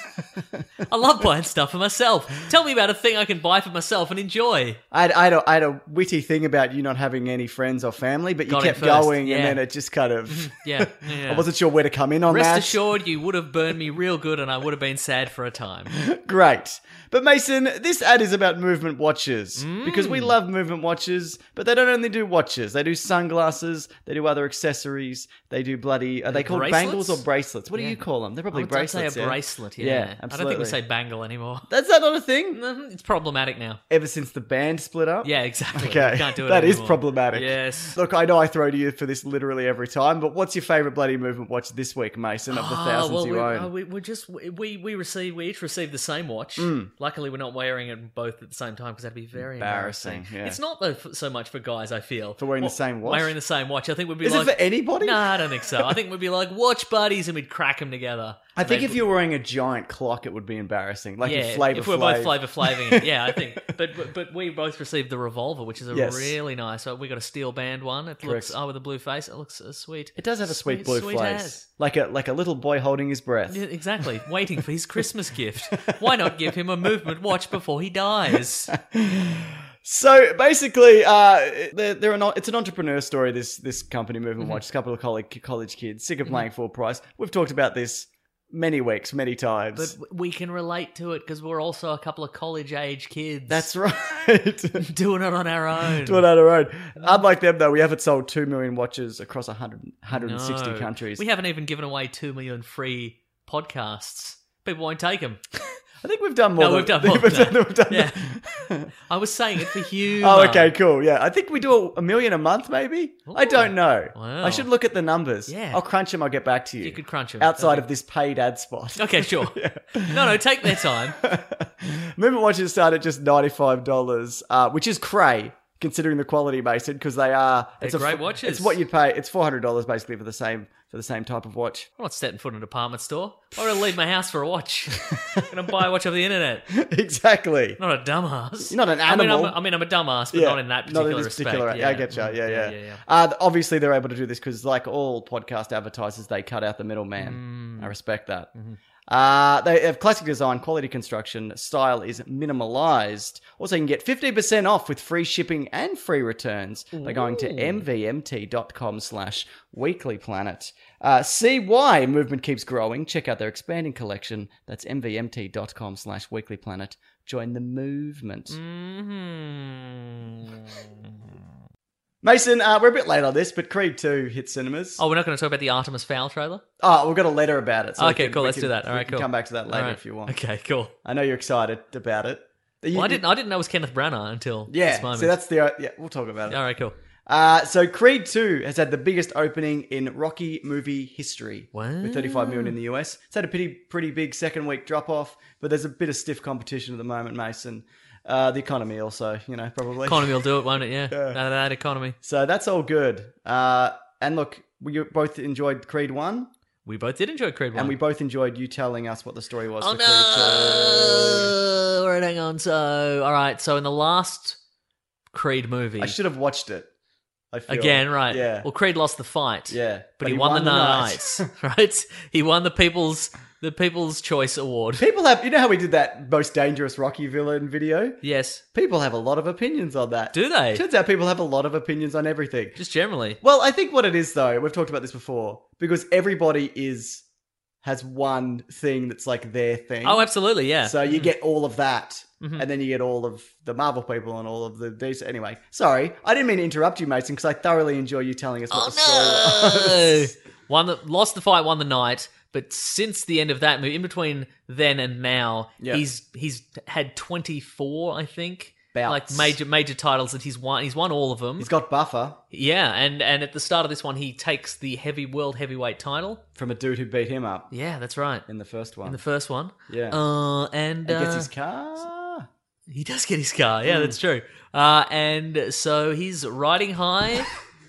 I love buying stuff for myself. Tell me about a thing I can buy for myself and enjoy. I had, I, had a, I had a witty thing about you not having any friends or family, but you Got it kept first, going yeah. and then it just kind of... Yeah, yeah. I wasn't sure where to come in on Rest that. assured, you would have burned me real good and I would have been sad for a time. Great. But Mason, this ad is about movement watches. Because we love movement watches, but they don't only do watches. They do sunglasses, they do other accessories, they do bloody... Are they called Bracelets? bangles or bracelets? What do Yeah. you call them? They're I probably would I'd say bracelets. a yeah? bracelet, yeah. Yeah, I don't absolutely. think we say bangle anymore. That's that not a thing? Mhm, It's problematic now. Ever since the band split up? Yeah, exactly. Okay, We can't do it that is anymore. problematic. Yes. Look, I know I throw to you for this literally every time, but what's your favourite bloody movement watch this week, Mason, of the Oh, thousands well, you we, own? uh, we, we just we we received we each received the same watch. Mm. Luckily, we're not wearing it both at the same time because that'd be very Embarrassing, embarrassing. yeah. It's not though f- so much for guys. I feel For wearing the Well, same watch? Wearing the same watch, I think would be Is like it for anybody? No, I don't think so. I think we'd be like watch buddies and we'd crack them together. I think They'd- if you were wearing a giant clock, it would be embarrassing. Like yeah, if Flavor if we're Flav- both flavor flaving it, yeah, I think. But, but but we both received the revolver, which is a Yes. really nice. So we got a steel band one. It looks Correct. oh with a blue face. It looks uh, sweet. It does have a sweet, blue sweet face. as. Like a like a little boy holding his breath. Yeah, exactly, waiting for his Christmas gift. Why not give him a movement watch before he dies? So basically, uh, they're, they're an, it's an entrepreneur story. This this company, Movement Mm-hmm. Watch, a couple of college college kids sick of paying full price. We've talked about this many weeks, many times. But we can relate to it because we're also a couple of college-age kids. That's right. Doing it on our own. Doing it on our own. Unlike them, though, we haven't sold two million watches across one hundred, one hundred sixty No. countries. We haven't even given away two million free podcasts. People won't take them. I think we've done more. No, than, we've done more. We've than done, we've done that. Yeah. I was saying it for humour. Oh, okay, cool. Yeah, I think we do a million a month, maybe. I don't know. Wow. I should look at the numbers. Yeah. I'll crunch them. I'll get back to you. You could crunch 'em. outside That'd of this paid ad spot. Okay, sure. No, no, take their time. Movement watches start at just ninety-five dollars, uh, which is cray considering the quality, Mason, because they are. They're it's a, great watches. It's what you'd pay. It's four hundred dollars basically for the same for the same type of watch. I'm not stepping foot in a department store. I'm going to leave my house for a watch. I'm going to buy a watch off the internet. Exactly. Not a dumbass. You're not an I mean, animal. I'm, I mean, I'm a dumbass, but not in that particular not in this respect. particular- yeah. I get you. Yeah, yeah. yeah, yeah. Uh, obviously, they're able to do this because, like all podcast advertisers, they cut out the middleman. Mm. I respect that. Mm-hmm. Uh, they have classic design, quality construction, style is minimalized. Also, you can get fifteen percent off with free shipping and free returns by going to mvmt.com slash weeklyplanet. Uh, see why Movement keeps growing. Check out their expanding collection. That's mvmt.com slash weeklyplanet. Join the movement. Mm-hmm. Mason, uh, we're a bit late on this, but Creed two hit cinemas. Oh, we're not going to talk about the Artemis Fowl trailer? Oh, we've got a letter about it. So Okay, we can- cool, we let's can- do that. All we right, can cool. come back to that later All right. if you want. Okay, cool. I know you're excited about it. You- Well, I didn't. I didn't know it was Kenneth Branagh until Yeah, this moment. so that's the... uh, Yeah, we'll talk about it. All right, cool. Uh, so Creed two has had the biggest opening in Rocky movie history. Wow. With thirty-five million in the U S. It's had a pretty, pretty big second week drop-off, but there's a bit of stiff competition at the moment, Mason. Uh, the economy also, you know, probably. Economy will do it, won't it? Yeah. Yeah. That, that economy. So that's all good. Uh, and look, we both enjoyed Creed one. We both did enjoy Creed one. And we both enjoyed you telling us what the story was Oh for Creed two. no! All right, hang on. So, all right. So in the last Creed movie, I should have watched it. I feel. again, right? Yeah. Well, Creed lost the fight. Yeah. but, he, won, the night, right? He won the people's the People's Choice Award. People have, you know how we did that most dangerous Rocky villain video? Yes. People have a lot of opinions on that. Do they? Turns out people have a lot of opinions on everything. Just generally. Well, I think what it is though, we've talked about this before, because everybody is has one thing that's like their thing. Oh, absolutely, yeah. So you Mhm. get all of that, Mhm. and then you get all of the Marvel people and all of the D C. Anyway, sorry, I didn't mean to interrupt you, Mason, because I thoroughly enjoy you telling us what Oh, the story no! was. Won the, lost the fight, won the night. But since the end of that movie, in between then and now, Yeah. he's he's had twenty-four, I think, Bouts. like major major titles that he's won. He's won all of them. He's got buffer Yeah, and and at the start of this one, he takes the heavy world heavyweight title. from a dude who beat him up Yeah, that's right. in the first one. In the first one. Yeah. Uh, and and gets uh, his car. he does get his car. Yeah, that's true. Uh, and so he's riding high.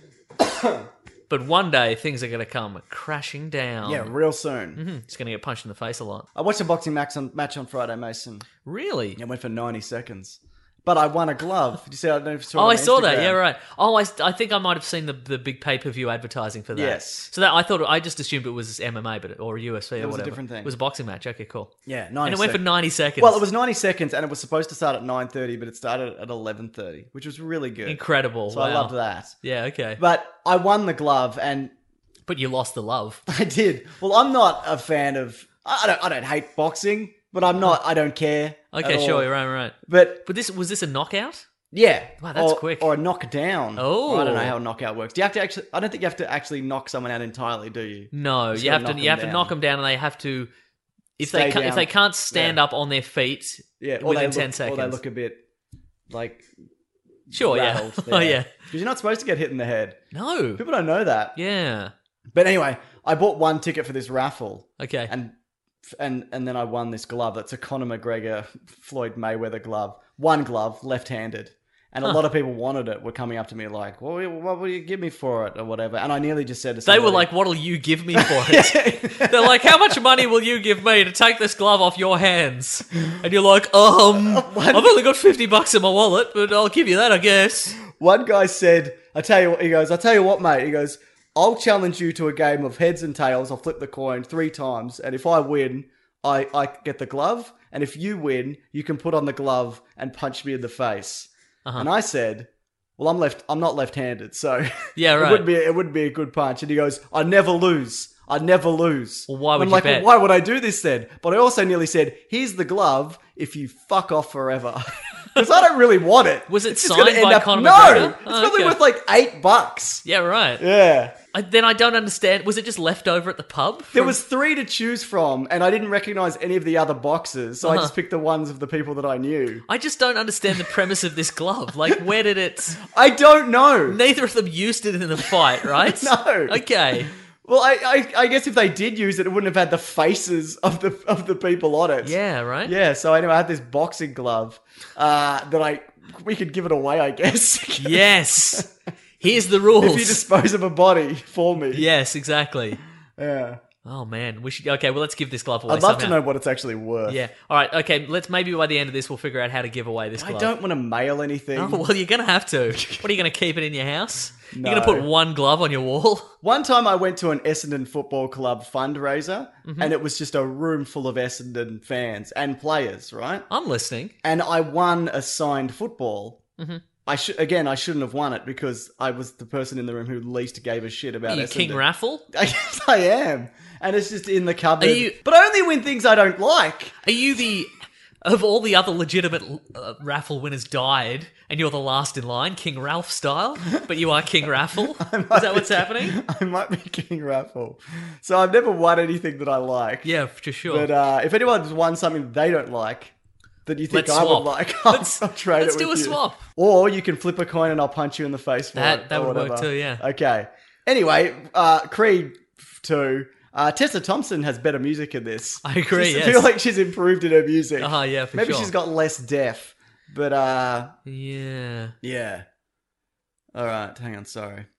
But one day, things are going to come crashing down. Yeah, real soon. hmm He's going to get punched in the face a lot. I watched a boxing match on, match on Friday, Mason. Really? It went for ninety seconds. But I won a glove. Did you see? I don't know if you saw Oh, it I on saw that. Instagram. Yeah, right. Oh, I, I think I might have seen the, the big pay per view advertising for that. Yes. So that I thought I just assumed it was M M A, but or U F C or It was a whatever. different thing. It was a boxing match. Okay, cool. Yeah, ninety And it went for seconds. ninety seconds. Well, it was ninety seconds, and it was supposed to start at nine thirty, but it started at eleven thirty, which was really good. incredible. So wow. I loved that. Yeah. Okay. But I won the glove, and But you lost the love. I did. Well, I'm not a fan of. I don't. I don't hate boxing, but I'm not. I don't care. Okay, at all. sure. You're right. Right. But But this was this a knockout? yeah, Wow, that's or, quick. Or a knockdown. Oh. Or I don't know how a knockout works. Do you have to actually? I don't think you have to actually knock someone out entirely, do you? No, Just you gotta have to. knock You have them to down. knock them down, and they have to. If Stay they can't, if down. they can't stand Yeah. up on their feet, Yeah, or within they ten look, seconds. or they look a bit like sure. Yeah. rattled Oh there. yeah. Because you're not supposed to get hit in the head. No. People don't know that. Yeah. But anyway, I bought one ticket for this raffle, Okay. and and and then I won this glove. That's a Conor McGregor, Floyd Mayweather glove. One glove, left-handed. And a Huh. lot of people wanted it. Were coming up to me like, "Well, what will you give me for it, or whatever?" And I nearly just said to They somebody, were like, "What'll you give me for it?" They're like, "How much money will you give me to take this glove off your hands?" And you're like, "Um, I've only got fifty bucks in my wallet, but I'll give you that, I guess." One guy said, "I tell you what," he goes, "I tell you what, mate." He goes, "I'll challenge you to a game of heads and tails. I'll flip the coin three times, and if I win, I I get the glove, and if you win, you can put on the glove and punch me in the face." Uh-huh. And I said, "Well, I'm left. I'm not left-handed, so Yeah, it right. wouldn't be it wouldn't be a good punch." And he goes, "I never lose. I never lose." Well, why would I'm you like, bet? "Well, why would I do this then?" But I also nearly said, "Here's the glove. If you fuck off forever." Because I don't really want it. Was it It's just signed gonna end by up- Conor No, McGregor? it's Oh, probably okay. worth like eight bucks. Yeah, right. Yeah. I, then I don't understand. Was it just left over at the pub? There from- was three to choose from, and I didn't recognize any of the other boxes, so I Uh-huh. just picked the ones of the people that I knew. I just don't understand the premise of this glove. Like, where did it? I don't know. Neither of them used it in the fight, right? No. Okay. Well, I, I I guess if they did use it, it wouldn't have had the faces of the of the people on it. Yeah, right. Yeah. So anyway, I had this boxing glove uh, that I we could give it away, I guess. Yes. Here's the rules. If you dispose of a body for me. Yes, exactly. Yeah. Oh man, we should. Okay, well, let's give this glove away. I'd love to somehow. know what it's actually worth. Yeah. All right. Okay. Let's maybe by the end of this, we'll figure out how to give away this I glove. don't want to mail anything. Oh well, you're gonna have to. What are you gonna keep it in your house? No. You're gonna put one glove on your wall. One time I went to an Essendon Football Club fundraiser, Mm-hmm. and it was just a room full of Essendon fans and players, right? I'm listening. And I won a signed football. Mm-hmm. I should again. I shouldn't have won it because I was the person in the room who least gave a shit about Are you Essendon. King Raffle? I guess I am, and it's just in the cupboard. Are you- But I only win things I don't like. Are you the of all the other legitimate uh, raffle winners died, and you're the last in line, King Ralph style? But you are King Raffle. Is that what's happening? I might be King Raffle. So I've never won anything that I like. Yeah, for sure. But uh, if anyone's won something that they don't like, that you think Let's I swap. would like, I'll, Let's- I'll trade let's it do with a you. swap. Or you can flip a coin and I'll punch you in the face for That- it. that or would work whatever. too, yeah. Okay. Anyway, uh, Creed two. Uh, Tessa Thompson has better music in this. I agree, She's- yes. I feel like she's improved in her music. Uh-huh, yeah, for Maybe sure. she's got less deaf. But, uh, Yeah. yeah. All right, hang on, sorry.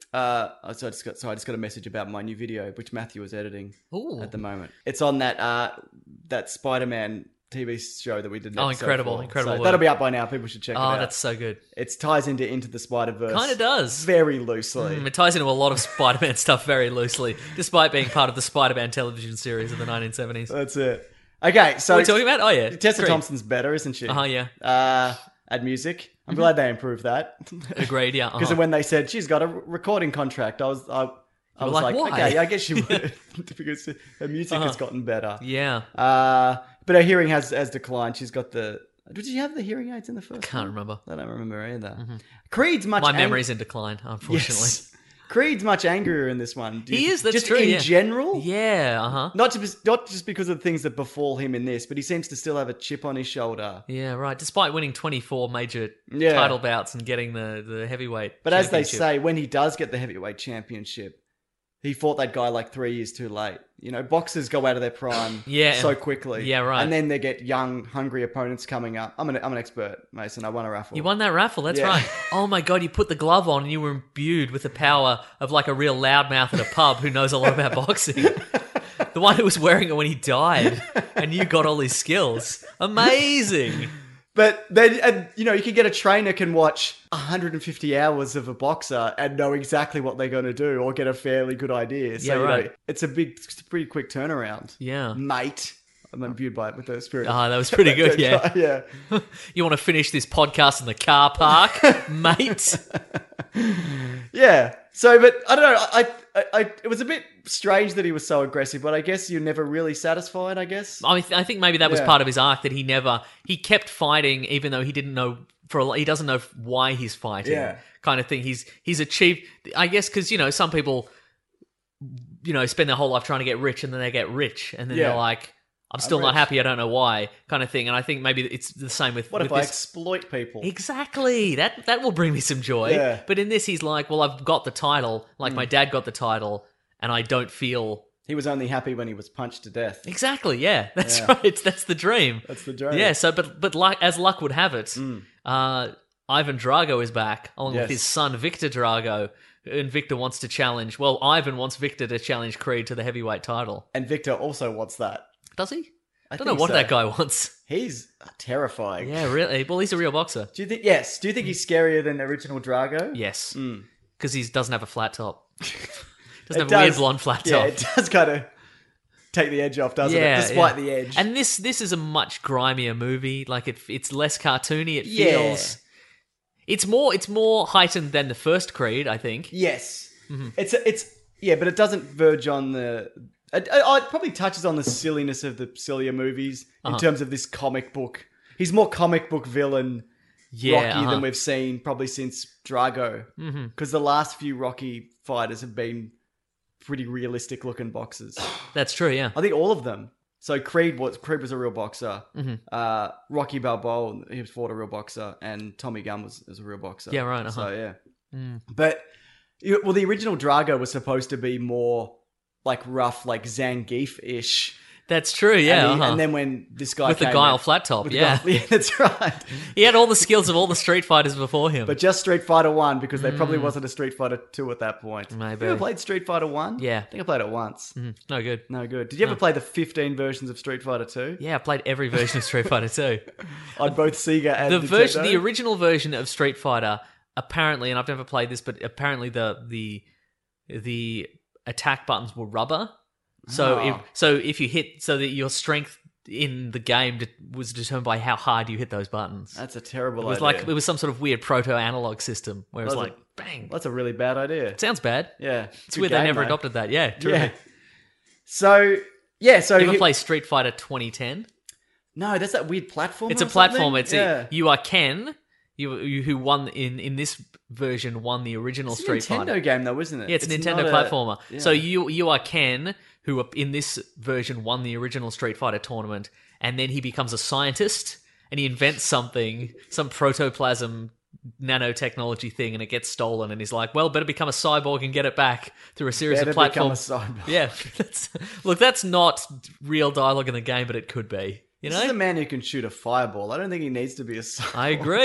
Uh, so I just got so I just got a message about my new video, which Matthew is editing Ooh. at the moment. It's on that uh that Spider-Man T V show that we did. An Oh, episode incredible, for. incredible So work. that'll be up by now. People should check it Oh, out. that's so good. It ties into Into the Spider-Verse. Kind of does. very loosely. Mm, it ties into a lot of Spider-Man stuff very loosely, despite being part of the Spider-Man television series of the nineteen seventies. That's it. Okay, so What are we talking about? Oh, yeah. Tessa Great. Thompson's better, isn't she? Uh-huh, yeah. Uh, at music. I'm glad they improved that. Agreed, yeah. Because Uh-huh. when they said she's got a recording contract, I was I, I were was like, like, why? okay, I guess she would because her music has gotten better. Yeah. Uh, but her hearing has has declined. She's got the. Did she have the hearing aids in the first? Can't one? remember. I don't remember either. Creed's much. My ang- memory's in decline, unfortunately. Yes. Creed's much angrier in this one. Do you- He is, that's just true, in yeah. general. Yeah, uh-huh. Not just not just because of the things that befall him in this, but he seems to still have a chip on his shoulder. Yeah, right. Despite winning twenty-four major Yeah. title bouts and getting the, the heavyweight But as they championship. say, when he does get the heavyweight championship, he fought that guy like three years too late. You know, boxers go out of their prime Yeah. so quickly. Yeah, right. And then they get young, hungry opponents coming up. I'm an I'm an expert, Mason. I won a raffle. You won that raffle, that's Yeah. right. Oh my god, you put the glove on and you were imbued with the power of like a real loudmouth at a pub who knows a lot about boxing. The one who was wearing it when he died, and you got all these skills. Amazing. But then, and, you know, you can get a trainer can watch one hundred fifty hours of a boxer and know exactly what they're going to do or get a fairly good idea. So, Yeah, you know, right. it's a big, it's a pretty quick turnaround. Yeah. Mate. I'm imbued by it with the spirit. Ah, that was pretty good, yeah. yeah. You want to finish this podcast in the car park, mate? Yeah. So, but I don't know. I, I, I, it was a bit strange that he was so aggressive, but I guess you're never really satisfied, I guess. I, th- I think maybe that was Yeah. part of his arc that he never he kept fighting even though he didn't know for a, lo- he doesn't know why he's fighting. Yeah. Kind of thing. He's he's achieved. I guess because you know some people, you know, spend their whole life trying to get rich and then they get rich and then Yeah. they're like, I'm still not rich. happy. I don't know why. Kind of thing. And I think maybe it's the same with What with if I this. exploit people? Exactly. That that will bring me some joy. Yeah. But in this, he's like, well, I've got the title. Like my dad got the title, and I don't feel He was only happy when he was punched to death. exactly. Yeah, that's Yeah. right. That's the dream. That's the dream. Yeah. So, but but like as luck would have it, uh, Ivan Drago is back along Yes. with his son Victor Drago, and Victor wants to challenge. Well, Ivan wants Victor to challenge Creed to the heavyweight title. And Victor also wants that. Does he? I I don't know think what so. that guy wants. He's terrifying. Yeah, really. Well, he's a real boxer. Do you think? Yes. Do you think he's scarier than the original Drago? Yes, because he doesn't have a flat top. It Doesn't have a weird does- blonde flat Yeah, top. it does kind of take the edge off, doesn't it? Despite the edge. And this this is a much grimier movie. Like it, it's less cartoony. It Yeah. feels. It's more. It's more heightened than the first Creed, I think. Yes. Mm-hmm. It's it's yeah, but it doesn't verge on the. It, it probably touches on the silliness of the sillier movies in Uh-huh. terms of this comic book. He's more comic book villain Yeah, Rocky uh-huh. than we've seen probably since Drago. Because the last few Rocky fighters have been pretty realistic looking boxers. That's true. Yeah. I think all of them. So Creed was Creed was a real boxer. Mm-hmm. Uh, Rocky Balboa, he fought a real boxer, and Tommy Gunn was, was a real boxer. Yeah, right, So uh-huh. yeah, but you- well, the original Drago was supposed to be more like rough, like Zangief ish. That's true. Yeah. and, he- uh-huh. and then when this guy With the came guile out- flat top, with the yeah. guile- yeah, that's right. He had all the skills of all the Street Fighters before him. But just Street Fighter One because there probably wasn't a Street Fighter Two at that point. Maybe. You ever played Street Fighter One? Yeah. I think I played it once. Mhm. No good. No good. Did you ever play the fifteen versions of Street Fighter Two? Yeah, I played every version of Street Fighter two. On both Sega and the version, Nintendo? the original version of Street Fighter, apparently, and I've never played this, but apparently the the the attack buttons were rubber. So Oh. if so if you hit, so that your strength in the game de- was determined by how hard you hit those buttons. That's a terrible It was idea. like it was some sort of weird proto analog system where it was That's like a- bang. That's a really bad idea. It sounds bad. Yeah. It's Good weird they game, never though. adopted that. Yeah, Yeah. terrific. So, yeah, so... You ever he- play Street Fighter twenty ten? No, that's that weird platform. It's a or something? platform. It's yeah. a, you are Ken. You, you who won in in this version won the original It's a Street Nintendo Fighter game, though, isn't it? Yeah, it's, a Nintendo not a- platformer. yeah. So you you are Ken, who in this version won the original Street Fighter tournament, and then he becomes a scientist and he invents something, some protoplasm nanotechnology thing, and it gets stolen. And he's like, "Well, better become a cyborg and get it back through a series Better of become a platforms." cyborg. Yeah, that's, look, that's not real dialogue in the game, but it could be. You This is know, a man who can shoot a fireball. I don't think he needs to be a cyborg. I agree.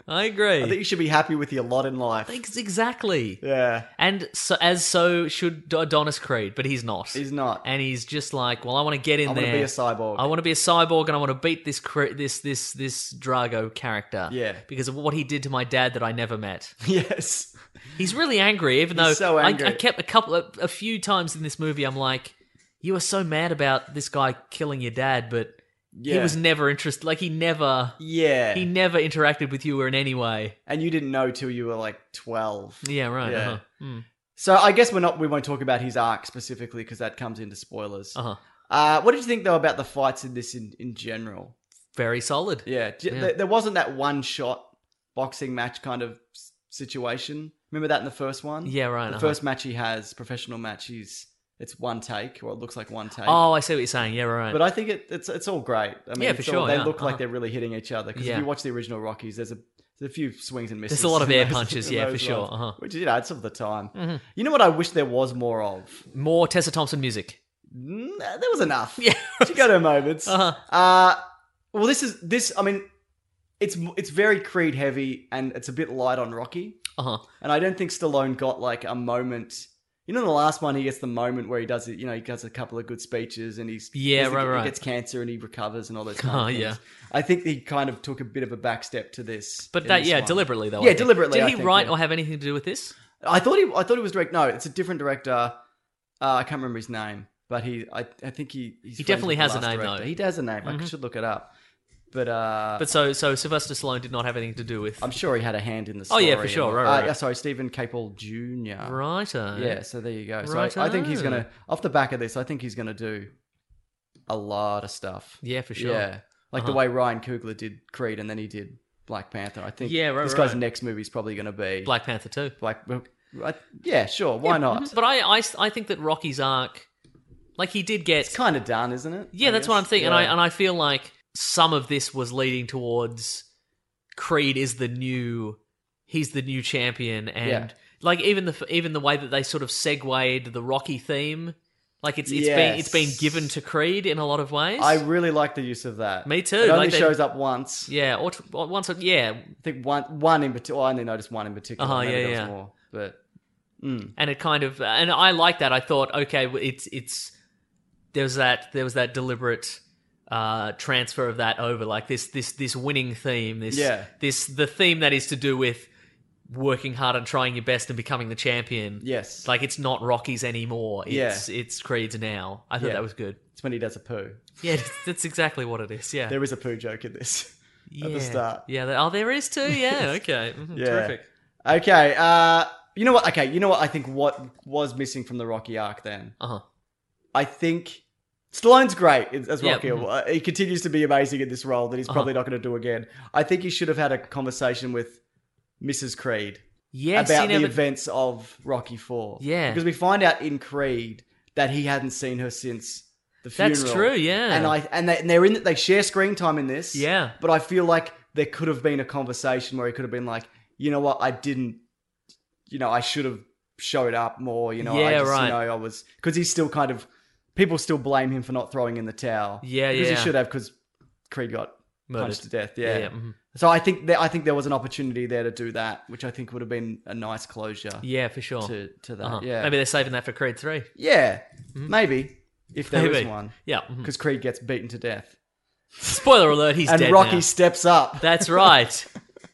I agree. I think you should be happy with your lot in life. Ex- Exactly. Yeah. And so, as so should Adonis Creed, but he's not. He's not. And he's just like, well, I want to get in I there. want to be a cyborg. I want to be a cyborg, and I want to beat this cre- this this this Drago character. Yeah. Because of what he did to my dad that I never met. Yes. He's really angry, even He's though so angry. I, I kept a couple of, a few times in this movie. I'm like, you were so mad about this guy killing your dad, but he Yeah. was never interested. Like he never, Yeah. he never interacted with you in any way. And you didn't know till you were like twelve. Yeah, right. Yeah. Uh-huh. Mm. So I guess we're not. We won't talk about his arc specifically because that comes into spoilers. Uh-huh. Uh, what did you think though about the fights in this in, in general? Very solid. Yeah, j- Yeah. There, there wasn't that one shot boxing match kind of s- situation. Remember that in the first one? Yeah, right, The uh-huh. first match he has, professional match, he's it's one take, or it looks like one take. Oh, I see what you're saying. Yeah, right. But I think it, it's it's all great. I mean, Yeah, for it's all- sure, They yeah, look like uh-huh. they're really hitting each other. Because Yeah. if you watch the original Rockies, there's a there's a few swings and misses. There's a lot of in air those- punches, in yeah, for those sure, ones, uh-huh. Which you know, it's of the time. Mhm. You know what I wish there was more of? More Tessa Thompson music. Mm, there was enough. Yeah. She got her moments. Uh-huh. Uh well, this is this. I mean, it's it's very Creed heavy, and it's a bit light on Rocky. Uh-huh. And I don't think Stallone got like a moment. You know, in the last one, he gets the moment where he does it. You know, he does a couple of good speeches, and he's Yeah, he's- right, he right. gets cancer and he recovers and all those kind Oh, of things. yeah. I think he kind of took a bit of a back step to this. But in that, this yeah, one. deliberately though. I Yeah, think. deliberately. Did I he think, write yeah. or have anything to do with this? I thought he. I thought he was direct. No, it's a different director. Uh, I can't remember his name, but he. I. I think he. He's He friends definitely with the has a last name, director. though. He has a name. I Mhm. should look it up. But uh, But so so Sylvester Stallone did not have anything to do with. I'm sure he had a hand in the Oh, story. yeah, for sure. and- Right, uh, right, right. yeah, sorry, Stephen Capel Junior Righto. Yeah, so there you go. So Righto. I, I think he's gonna, off the back of this, I think he's gonna do a lot of stuff. Yeah, for sure. Yeah, like the Uh-huh. way Ryan Coogler did Creed, and then he did Black Panther. I think. Yeah, right, This right. guy's next movie is probably gonna be Black Panther too. Black. I, yeah, sure. Why Yeah, not? mhm. But I, I I think that Rocky's arc, like he did get. It's kind of done, isn't it? Yeah, I that's guess? what I'm thinking, and I Yeah. and I feel like some of this was leading towards Creed is the new, he's the new champion, and Yeah. like even the even the way that they sort of segued the Rocky theme, like it's it's been Yes. it's been given to Creed in a lot of ways. I really like the use of that. Me too, It only like they- shows up once. yeah, or, t- or once, yeah, I think one one in particular. I only noticed one in particular. Uh-huh, Maybe yeah, there was yeah. more, but. Mm. and it kind of and I like that. I thought, okay, well, it's it's there was that there was that deliberate uh, transfer of that over, like this this this winning theme, this Yeah. this the theme that is to do with working hard and trying your best and becoming the champion. Yes. Like it's not Rocky's anymore. It's it's Creed's now. I thought Yeah. that was good. It's when he does a poo. Yeah, that's, that's exactly what it is. Yeah, There is a poo joke in this yeah. at the start. Yeah, there- oh, there is too. Yeah, okay, Mhm, Yeah. terrific. Okay. Uh, you know what? Okay. You know what? I think what was missing from the Rocky arc then. Uh huh. I think Stallone's great as Yeah, Rocky. mhm. Uh, He continues to be amazing in this role that he's probably Uh-huh. not going to do again. I think he should have had a conversation with Missus Creed Yes, about he the never- events of Rocky Four. Yeah. because we find out in Creed that he hadn't seen her since the funeral. That's true, yeah. and I and, they, and they're in they share screen time in this. Yeah. but I feel like there could have been a conversation where he could have been like, you know what, I didn't, you know, I should have showed up more. You know, I Yeah, just, right. You know, I was because he's still kind of people still blame him for not throwing in the towel. Yeah, because yeah. he should have because Creed got Murdered. punched to death. Yeah, Yeah. yeah, mhm. So I think that I think there was an opportunity there to do that, which I think would have been a nice closure. Yeah, for sure. To to that. Uh-huh. Yeah. Maybe they're saving that for Creed three. Yeah. Maybe if there is Maybe. one. Yeah, mhm. Because Creed gets beaten to death. Spoiler alert, he's and dead Rocky now. steps up. That's right.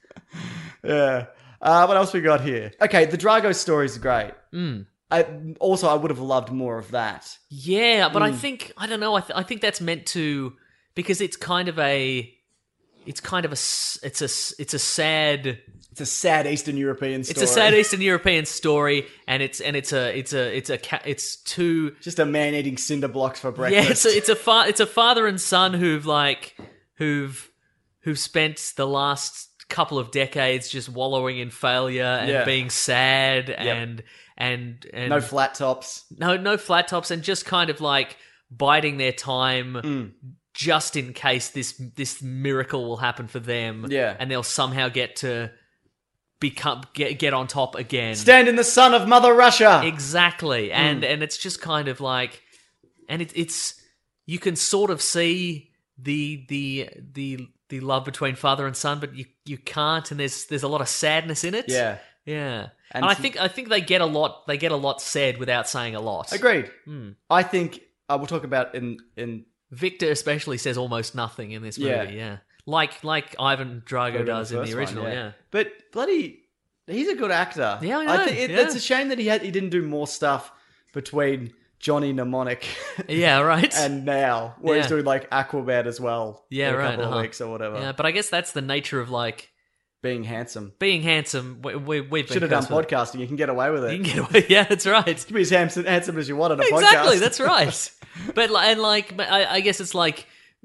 Yeah. Uh, what else we got here? Okay, the Drago story is great. Mm. I, also, I would have loved more of that. Yeah, but I Mm. think I don't know. I, th- I think that's meant to because it's kind of a, it's kind of a, s- it's a, s- it's a sad. It's a sad Eastern European story. It's a sad Eastern European story, and it's and it's a it's a it's a ca- it's two. Just a man eating cinder blocks for breakfast. Yeah, it's a, it's a fa- it's a father and son who've like who've who've spent the last couple of decades just wallowing in failure and Yeah. being sad and and and No flat tops. no no flat tops and just kind of like biding their time Mm. just in case this this miracle will happen for them. Yeah. and they'll somehow get to become get get on top again. Stand in the sun of Mother Russia. Exactly, and Mm. and it's just kind of like, and it, it's you can sort of see the the the the love between father and son, but you you can't, and there's there's a lot of sadness in it. Yeah. Yeah. And And, I he- think I think they get a lot they get a lot said without saying a lot. Agreed. Hmm. I think uh, we'll talk about in in Victor especially says almost nothing in this movie. Yeah. Yeah. Like like Ivan Drago does in first the one, original. yeah. But bloody, he's a good actor. Yeah, I know, think it, yeah. it's a shame that he had he didn't do more stuff between Johnny Mnemonic Yeah. Right. and now, where he's Yeah. doing like Aquaman as well. Yeah, in a right, couple uh-huh. of weeks or whatever. Yeah, but I guess that's the nature of like Being handsome. being handsome. We, we, we've been Should have done cursed with it. podcasting. You can get away with it. You can get away. Yeah, that's right. You can be as handsome, handsome as you want on a podcast. Exactly, that's right. But li- and like, but I, I guess it's like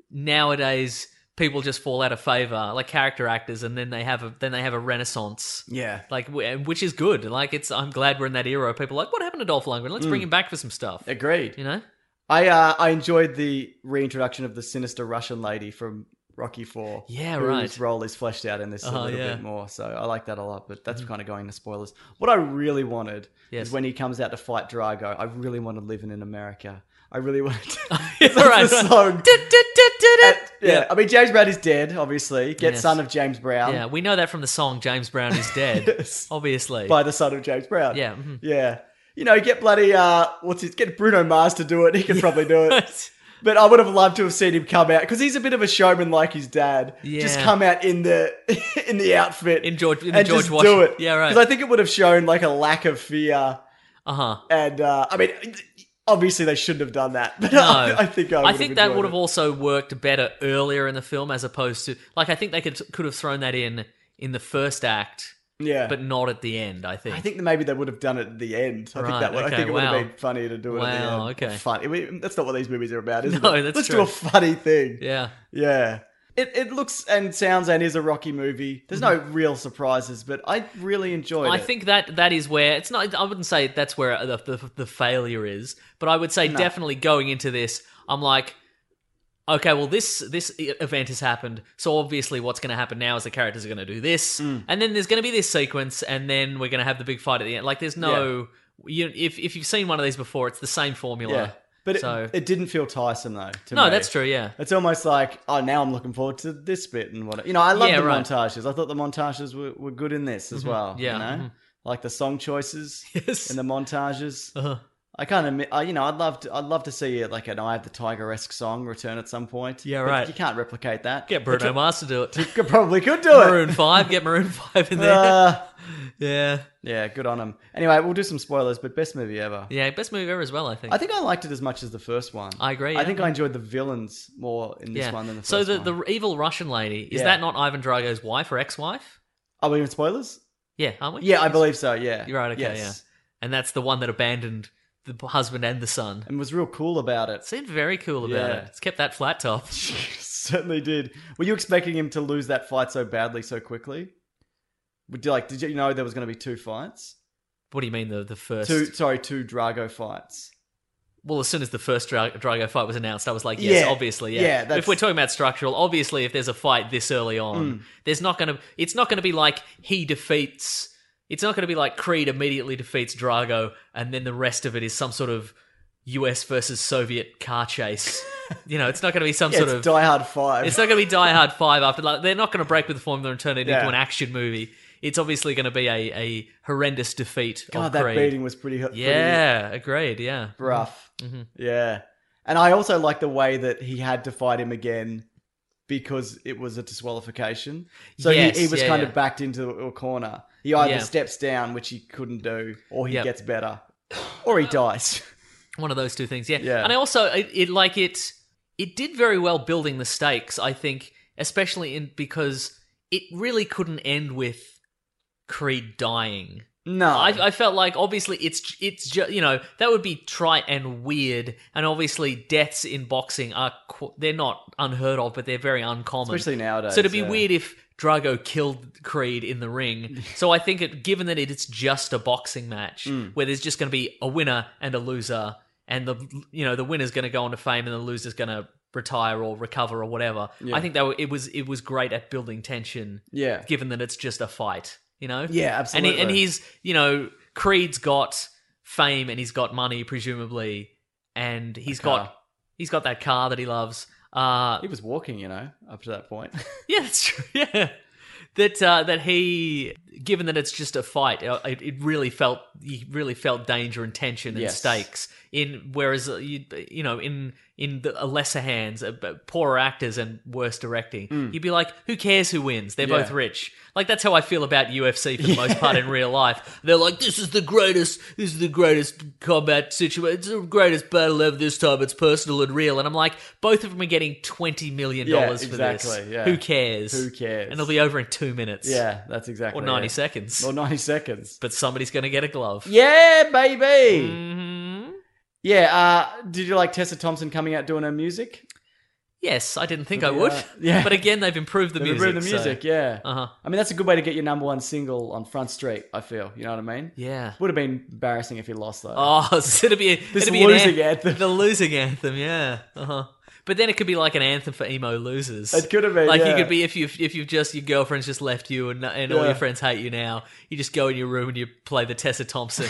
nowadays people just fall out of favor, like character actors, and then they have a then they have a renaissance. Yeah. Like, w- which is good. Like, it's I'm glad we're in that era. Where people are like, what happened to Dolph Lundgren? Let's bring him back for some stuff. Agreed. You know? I uh, I enjoyed the reintroduction of the sinister Russian lady from Rocky Four. Yeah, whose right. role is fleshed out in this Uh-huh, a little yeah. Mm-hmm. bit more. So I like that a lot. But that's kind of going to spoilers. What I really wanted Yes. is when he comes out to fight Drago. I really wanted living in America. I really wanted to. Yeah, That's right, the right. song. Du-du-du-du-du. Yeah. I mean James Brown is dead. Obviously, get Yes. son of James Brown. Yeah, we know that from the song "James Brown is Dead." Yes. Obviously. By the son of James Brown. Yeah, mhm. Yeah. You know, get bloody uh, what's his? Get Bruno Mars to do it. He can probably do it. Right. But I would have loved to have seen him come out because he's a bit of a showman like his dad. Just Yeah. come out in the in the outfit In George- in the and George just do Washington. it. Yeah, right. Because I think it would have shown like a lack of fear. Uh huh. And uh, I mean, obviously they shouldn't have done that. But No, I, I think I, would I have think that enjoyed would have it. also worked better earlier in the film as opposed to like I think they could could have thrown that in in the first act, Yeah, but not at the end. I think. I think that maybe they would have done it at the end. I Right, think that would, okay, I think it would wow. have been funny to do it at the Wow, end. okay. Fun. I mean, that's not what these movies are about, is No, it? that's Let's true. do a funny thing. Yeah. Yeah. It it looks and sounds and is a Rocky movie. There's no real surprises, but I really enjoyed I it. think that that is where it's not. I wouldn't say that's where the the, the failure is, but I would say No. definitely going into this, I'm like, okay, well this this event has happened, so obviously what's going to happen now is the characters are going to do this, Mm. and then there's going to be this sequence, and then we're going to have the big fight at the end. Like, there's no, you if if you've seen one of these before, it's the same formula. Yeah. But it, so it didn't feel tiresome, though, to no, me. that's true. Yeah. It's almost like, oh, now I'm looking forward to this bit and what. You know, I love Yeah, the right. montages. I thought the montages were, were good in this as well. Yeah, You know? mhm. Like the song choices Yes. and the montages. Uh-huh. I kind of, I, you know, I'd love to, I'd love to see it like an Eye of the Tiger-esque song return at some point. Yeah, But right. You can't replicate that. Get Bruno Mars to do it. Could probably could do it. Maroon Five. Get Maroon Five in there. Uh, yeah. yeah, good on him. Anyway, we'll do some spoilers, but best movie ever. Yeah. Best movie ever as well. I think. I think I liked it as much as the first one. I agree, I yeah. think I enjoyed the villains more in this one than the first so the, one. the evil Russian lady, is Yeah. that not Ivan Drago's wife or ex-wife? Are we in spoilers? Yeah, aren't we? Yeah, I believe so. Yeah, You're right, okay, Yes. yeah. And that's the one that abandoned the husband and the son. And was real cool about it. Seemed very cool about Yeah. it. It's kept that flat top. Certainly did. Were you expecting him to lose that fight so badly so quickly? Would you like? Did you know there was going to be two fights? What do you mean, the, the first? Two, sorry, two Drago fights. Well, as soon as the first Dra- Drago fight was announced, I was like, yes, Yeah. obviously, yeah. Yeah, But that's- if we're talking about structural, obviously, if there's a fight this early on, Mm. there's not going to. It's not going to be like he defeats. It's not going to be like Creed immediately defeats Drago, and then the rest of it is some sort of U S versus Soviet car chase. You know, it's not going to be some Yeah, sort it's of Die Hard Five. It's not going to be Die Hard Five after. Like, they're not going to break with the formula and turn it Yeah. into an action movie. It's obviously going to be a, a horrendous defeat God, of that Creed. beating was pretty. pretty Yeah, agreed. Yeah, rough. Mm-hmm. Yeah, and I also like the way that he had to fight him again because it was a disqualification. So Yes, he, he was yeah, kind yeah. of backed into a corner. He either Yeah. steps down, which he couldn't do, or he Yep. gets better, or he dies. One of those two things. Yeah, Yeah. And I also it, it like it. It did very well building the stakes. I think, especially in because it really couldn't end with Creed dying. No, I, I felt like obviously it's it's just you know that would be trite and weird, and obviously deaths in boxing are qu- they're not unheard of, but they're very uncommon, Especially nowadays, So it'd be yeah. weird if Drago killed Creed in the ring. So I think it, given that it's just a boxing match Mm. where there's just going to be a winner and a loser, and the you know the winner's going to go on to fame and the loser's going to retire or recover or whatever. Yeah. I think that it was it was great at building tension. Yeah. given that it's just a fight. You know? Yeah, And, he, and absolutely. he's, you know, Creed's got fame and he's got money, presumably, and he's car. got he's got that car that he loves. Uh, He was walking, you know, up to that point. yeah, that's true. Yeah. That uh, that he, given that it's just a fight, uh, it, it really felt he really felt danger and tension and Yes. stakes. In whereas uh, you you know in in the uh, lesser hands, uh, but poorer actors and worse directing, you'd be like, who cares who wins? They're Mm. Yeah. both rich. Like that's how I feel about U F C for the most part in real life. They're like, this is the greatest, this is the greatest combat situation, it's the greatest battle ever. This time it's personal and real. And I'm like, both of them are getting twenty million dollars Yeah, for exactly, this. yeah. Who cares? Who cares? And it'll be over in two minutes. Yeah, that's exactly Or ninety it. seconds. Or ninety seconds. But somebody's going to get a glove. Yeah, baby. Mm-hmm. Yeah. Uh, did you like Tessa Thompson coming out doing her music? Yes, I didn't think Yeah, I would. yeah. But again, they've improved the They've music. improved the music, so- yeah. Uh-huh. I mean, that's a good way to get your number one single on Front Street, I feel. You know what I mean? Yeah. Would have been embarrassing if he lost, though. Oh, so it'd be, a, This it'd be losing an an- anthem. The losing anthem, yeah. Uh-huh. But then it could be like an anthem for emo losers. It could have been, like yeah. you could be if you if you've just your girlfriend's just left you and and all Yeah. your friends hate you now. You just go in your room and you play the Tessa Thompson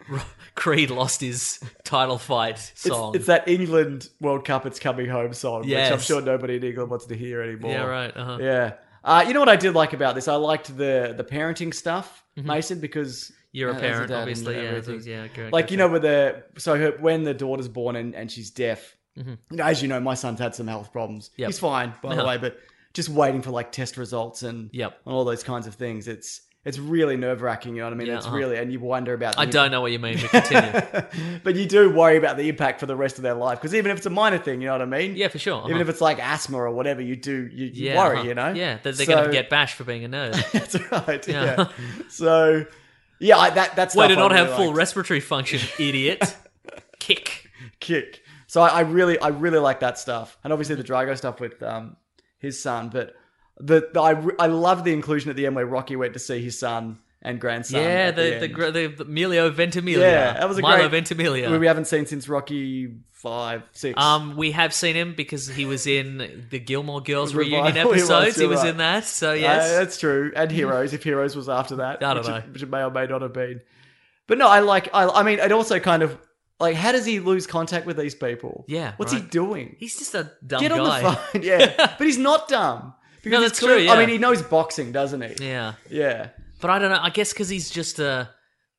Creed lost his title fight song. It's, it's that England World Cup It's Coming Home song, Yes. which I'm sure nobody in England wants to hear anymore. Yeah, right, uh-huh. Yeah. Uh, you know what I did like about this? I liked the the parenting stuff, Mason, because... You're a uh, as parent, dad and obviously, yeah, everything. yeah, go- Like, go you know, with the... So her, when the daughter's born and, and she's deaf, Mhm. you know, as you know, my son's had some health problems. Yep. He's fine, by the Uh-huh. way, but just waiting for, like, test results and, Yep. and all those kinds of things. It's it's really nerve-wracking, you know what I mean? Yeah, it's uh-huh. really... And you wonder about... I the- don't know what you mean, but continue. But you do worry about the impact for the rest of their life, because even if it's a minor thing, you know what I mean? Yeah, for sure. Even uh-huh. if it's like asthma or whatever, you do you, you yeah, worry, uh-huh. you know? Yeah, that they're So- going to get bashed for being a nerd. That's right. Yeah. Yeah. So, yeah, I, that that's Way to not have full respiratory function, idiot. Kick. kick. So I, I really, I really like that stuff, and obviously the Drago stuff with um his son. But the, the I re- I love the inclusion at the end where Rocky went to see his son and grandson. Yeah, at the the, the, end. gr- the, the Emilio Ventimiglia. Yeah, that was a Milo great Ventimiglia. We haven't seen since Rocky five, six. Um, we have seen him because he was in the Gilmore Girls Revival, reunion he was, episodes. He you're was right. in that, so Uh, yes. that's true. And Heroes, if Heroes was after that, I don't which, know. It, which it may or may not have been. But no, I like. I, I mean, it also kind of like, how does he lose contact with these people? Yeah, what's he right. doing? He's just a dumb Get on guy. the phone, yeah. But he's not dumb. Because No, he's that's clear- true, I yeah. mean, he knows boxing, doesn't he? Yeah. Yeah. But I don't know. I guess because he's just a.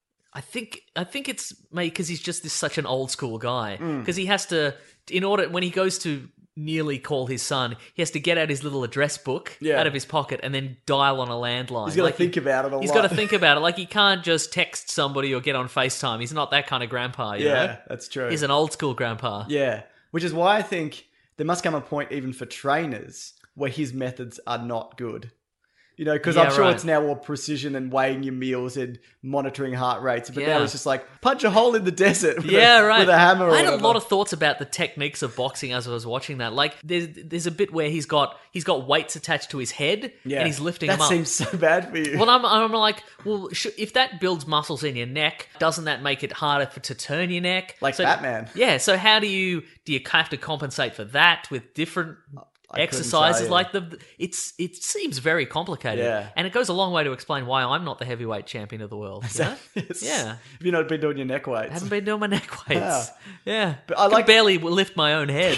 I think I think it's maybe because he's just this such an old school guy. Mm. Because he has to, in order when he goes to nearly call his son, he has to get out his little address book Yeah. out of his pocket and then dial on a landline. He's got to Like, he- think about it a He's lot. got to think about it. Like he can't just text somebody or get on FaceTime. He's not that kind of grandpa. You Yeah, know? that's true. He's an old school grandpa. Yeah. Which is why I think there must come a point even for trainers where his methods are not good. You know, because Yeah, I'm sure right. it's now all precision and weighing your meals and monitoring heart rates. But Yeah. now it's just like punch a hole in the desert with, Yeah, a, right. with a hammer or I had whatever. a lot of thoughts about the techniques of boxing as I was watching that. Like, there's there's a bit where he's got he's got weights attached to his head Yeah. and he's lifting that them up. seems so bad for you. Well, I'm, I'm like, well, sh- if that builds muscles in your neck, doesn't that make it harder for, to turn your neck? Like So- Batman. Yeah. So how do you do you have to compensate for that with different I couldn't exercises? say. Like the it's it seems very complicated. Yeah. And it goes a long way to explain why I'm not the heavyweight champion of the world. you know? Yes. Yeah. Have you not been doing your neck weights? I haven't been doing my neck weights. Yeah. Yeah. But I Can like- barely lift my own head.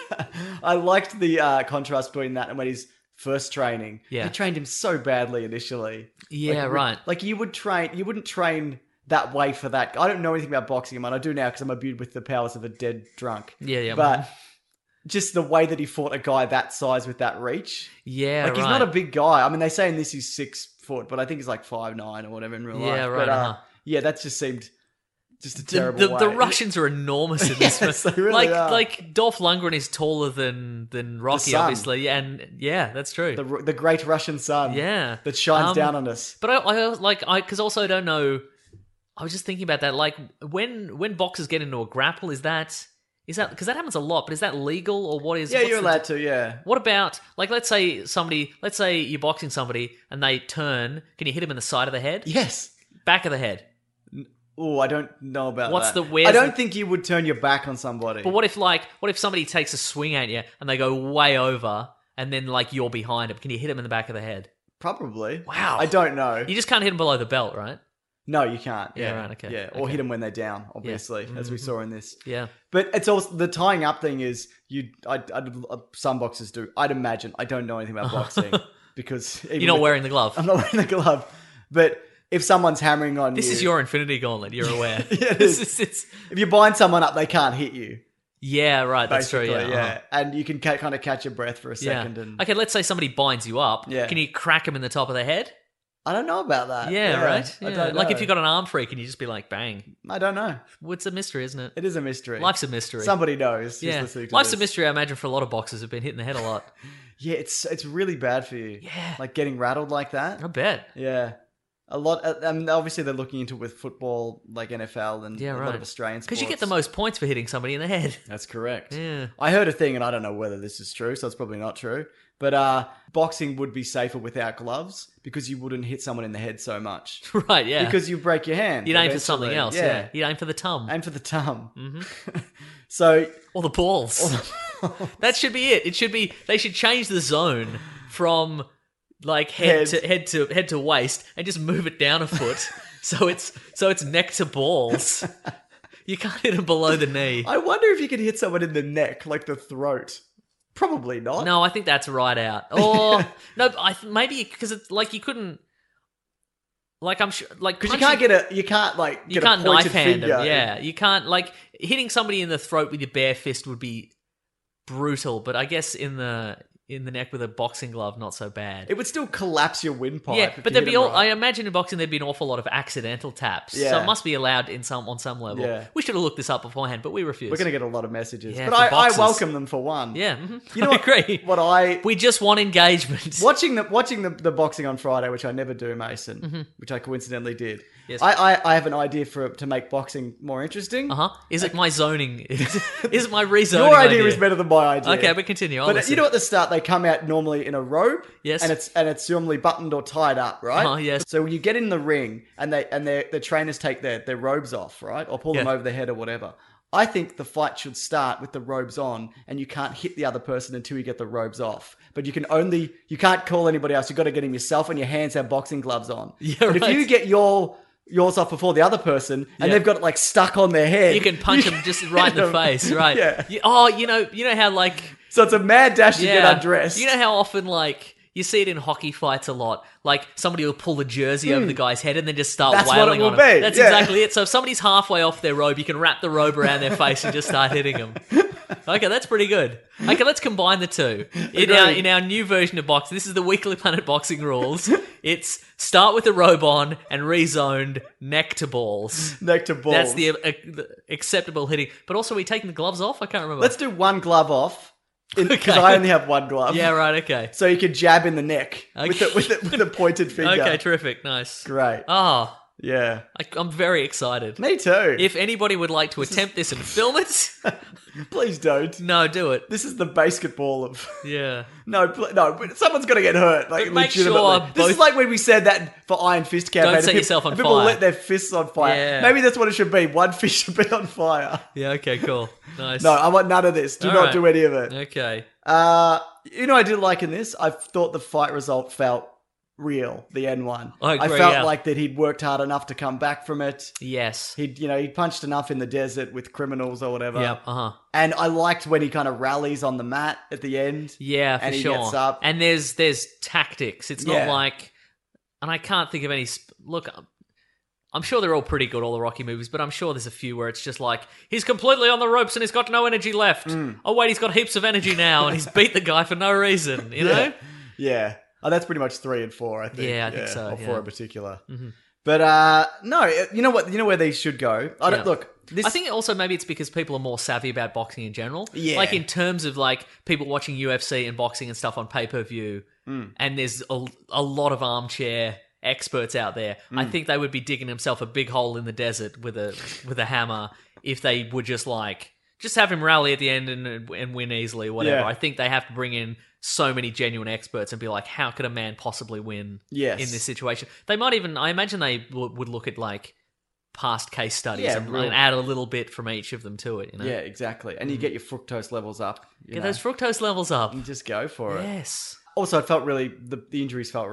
I liked the uh, contrast between that and when he's first training. Yeah. They trained him so badly initially. Yeah, Like, right. Like you would train, you wouldn't train that way for that. I don't know anything about boxing, man. I do now because I'm imbued with the powers of a dead drunk. Yeah, yeah. But just the way that he fought a guy that size with that reach. Yeah, Like he's right. not a big guy. I mean, they say in this he's six foot, but I think he's like five nine or whatever in real life. Yeah, right, But, uh, uh-huh. yeah, that just seemed just a The, terrible the, way. the Russians are enormous in this. Yes, film. they really like are. like Dolph Lundgren is taller than than Rocky, sun. obviously, and yeah, that's true. The, the great Russian sun. yeah, That shines Um, down on us. But I, I like I because also I don't know. I was just thinking about that. Like when when boxers get into a grapple, is that is that because that happens a lot? But is that legal or what is? Yeah, what's you're the- allowed to, yeah. What about like let's say somebody let's say you're boxing somebody and they turn. Can you hit them in the side of the head? Yes. Back of the head. Oh, I don't know about What's that. the- where's I don't the- think you would turn your back on somebody. But what if like what if somebody takes a swing at you and they go way over and then like you're behind them? Can you hit them in the back of the head? Probably. Wow. I don't know. You just can't hit them below the belt, right? No, you can't. Yeah, Yeah, right, okay. Yeah, or Okay. hit them when they're down, obviously, Yeah. as we Mhm. saw in this. Yeah. But it's also the tying up thing is you. I, I, some boxers do. I'd imagine. I don't know anything about boxing because even You're not with- wearing the glove. I'm not wearing the glove. But if someone's hammering on This you, is your Infinity Gauntlet. You're aware. Yeah, it This is. is- it's- if you bind someone up, they can't hit you. yeah, right. That's true. Basically, Yeah. uh-huh. and you can ca- kind of catch your breath for a Yeah. second. And Okay, let's say somebody binds you up. Yeah. Can you crack them in the top of the head? I don't know about that. Yeah, right. I Yeah. don't Like know. if you got an arm freak, can you just be like, bang? I don't know. It's a mystery, isn't it? It is a mystery. Life's a mystery. Somebody knows. who's Yeah, listening to life's this. a mystery. I imagine for a lot of boxers who've been hit in the head a lot. Yeah, it's it's really bad for you. Yeah. Like getting rattled like that. I bet. Yeah. A lot. uh, I mean, obviously, they're looking into it with football, like N F L and Yeah, a right. lot of Australian sports. Because you get the most points for hitting somebody in the head. That's correct. Yeah. I heard a thing, and I don't know whether this is true, so it's probably not true. But uh, boxing would be safer without gloves because you wouldn't hit someone in the head so much. Right, yeah. Because you break your hand. You'd aim for something eventually. else, yeah. You'd aim for the tum. Aim for the tum. Mm-hmm. So Or the balls. That should be it. It should be, they should change the zone from like head, Head. to head to head to waist and just move it down a foot. so it's so it's neck to balls. You can't hit them below the knee. I wonder if you could hit someone in the neck, like the throat. Probably not. No, I think that's right out. Or no, I th- maybe because it's like you couldn't. Like I'm sure, like Because you punching- can't get a, you can't like you get can't a pointed knife hand finger. them. Yeah, you can't like hitting somebody in the throat with your bare fist would be brutal. But I guess in the in the neck with a boxing glove, not so bad. It would still collapse your windpipe. Yeah, if but you there'd hit be them all. right. I imagine in boxing there'd be an awful lot of accidental taps. So Yeah. it must be allowed in some on some level. Yeah. We should have looked this up beforehand, but we refused. We're going to get a lot of messages. Yeah, but for I, I boxers. welcome them for one. Yeah, mhm. You know I what, agree. what I... We just want engagement. Watching the watching the, the boxing on Friday, which I never do, Mason, Mm-hmm. which I coincidentally did. Yes. I, I, I have an idea for to make boxing more interesting. Uh huh. Is it my zoning? Is, is it my rezoning? Your idea, idea is better than my idea. Okay, but continue. I'll but listen. you know, at the start, they come out normally in a robe. Yes. and it's and it's normally buttoned or tied up, right? Uh-huh, yes. So when you get in the ring, and they and their the trainers take their their robes off, right, or pull them Yeah. over their head or whatever. I think the fight should start with the robes on, and you can't hit the other person until you get the robes off. But you can only you can't call anybody else. You've got to get him yourself, and your hands have boxing gloves on. Yeah, but if right. you get your yours off before the other person, and Yeah. they've got it like stuck on their head, You can punch you them just can right in hit the 'em. face, right? Yeah. You- oh, you know, you know how like So it's a mad dash to yeah, get undressed. You know how often like you see it in hockey fights a lot. Like somebody will pull the jersey over the guy's head and then just start Hmm. That's what wailing it will on him. be, That's yeah. exactly it. So if somebody's halfway off their robe, you can wrap the robe around their face and just start hitting them. Okay, that's pretty good. Okay, let's combine the two. In our, Agreed. in our new version of boxing, this is the Weekly Planet boxing rules. It's start with the robe on and rezoned neck to balls. neck to balls. That's the, uh, the acceptable hitting. But also, are we taking the gloves off? I can't remember. Let's do one glove off because Okay. I only have one glove. Yeah, right. Okay. So you can jab in the neck with, Okay. the, with, the, with a pointed finger. Okay, terrific. Nice. Great. Oh, Yeah. I, I'm very excited. Me too. If anybody would like to attempt this and film it, Please don't. no, do it. This is the basketball of. Yeah. No, pl- no, but someone's got to get hurt. Like, But make legitimately. sure This is both- like when we said that for Iron Fist campaign. Don't and set people- yourself on and people fire. let their fists on fire. Yeah. Maybe that's what it should be. One fist should be on fire. Yeah, okay, cool. Nice. No, I want none of this. Do All not right. do any of it. Okay. Uh, you know, what I did like in this. I thought the fight result felt real. The N one. I agree, felt yeah. like that he'd worked hard enough to come back from it. Yes. He'd, you know, he punched enough in the desert with criminals or whatever. Yep, uh-huh. And I liked when he kind of rallies on the mat at the end. Yeah, for and he sure. gets up. And there's there's tactics. It's not Yeah. like, and I can't think of any. Sp- look, I'm- I'm sure they're all pretty good, all the Rocky movies, but I'm sure there's a few where it's just like he's completely on the ropes and he's got no energy left. Mm. Oh wait, he's got heaps of energy now, and he's beat the guy for no reason. You yeah. know? Yeah. Oh, that's pretty much three and four, I think. Yeah, I think so, Or yeah. four in particular. Mhm. But uh, no, you know what? You know where they should go. I don't Yeah. look. This I think also maybe it's because people are more savvy about boxing in general. Yeah. Like in terms of like people watching U F C and boxing and stuff on pay per view, Mm. and there's a, a lot of armchair experts out there. I Mm. think they would be digging themselves a big hole in the desert with a with a hammer if they would just like just have him rally at the end and and win easily, whatever. Yeah. I think they have to bring in so many genuine experts and be like, how could a man possibly win Yes. in this situation? They might even, I imagine they w- would look at like past case studies Yeah, and, real- and add a little bit from each of them to it. You know? Yeah, exactly. And you get your fructose levels up. you Get know. those fructose levels up. You just go for it. Yes. Also, it felt really the, the injuries felt real.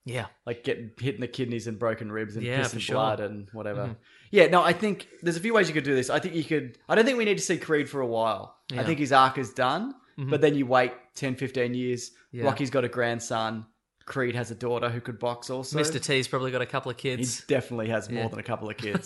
Yeah. Like getting hit in the kidneys and broken ribs and Yeah, piss for and sure. blood and whatever. Mhm. Yeah, no, I think there's a few ways you could do this. I think you could... I don't think we need to see Creed for a while. I Yeah. think his arc is done, Mhm. but then you wait ten, fifteen years. Yeah. Rocky's got a grandson. Creed has a daughter who could box also. Mister T's probably got a couple of He kids. definitely has more Yeah. than a couple of kids.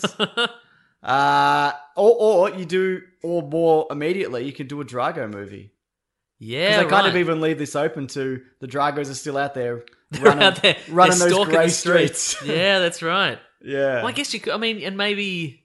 uh, or, or you do... Or more immediately, you can do a Drago movie. Yeah, Because they kind right. of even leave this open to the Dragos are still out there They're running, out there. running They're those stalking grey the streets. streets. Yeah, that's right. Yeah. Well, I guess you could. I mean, and maybe.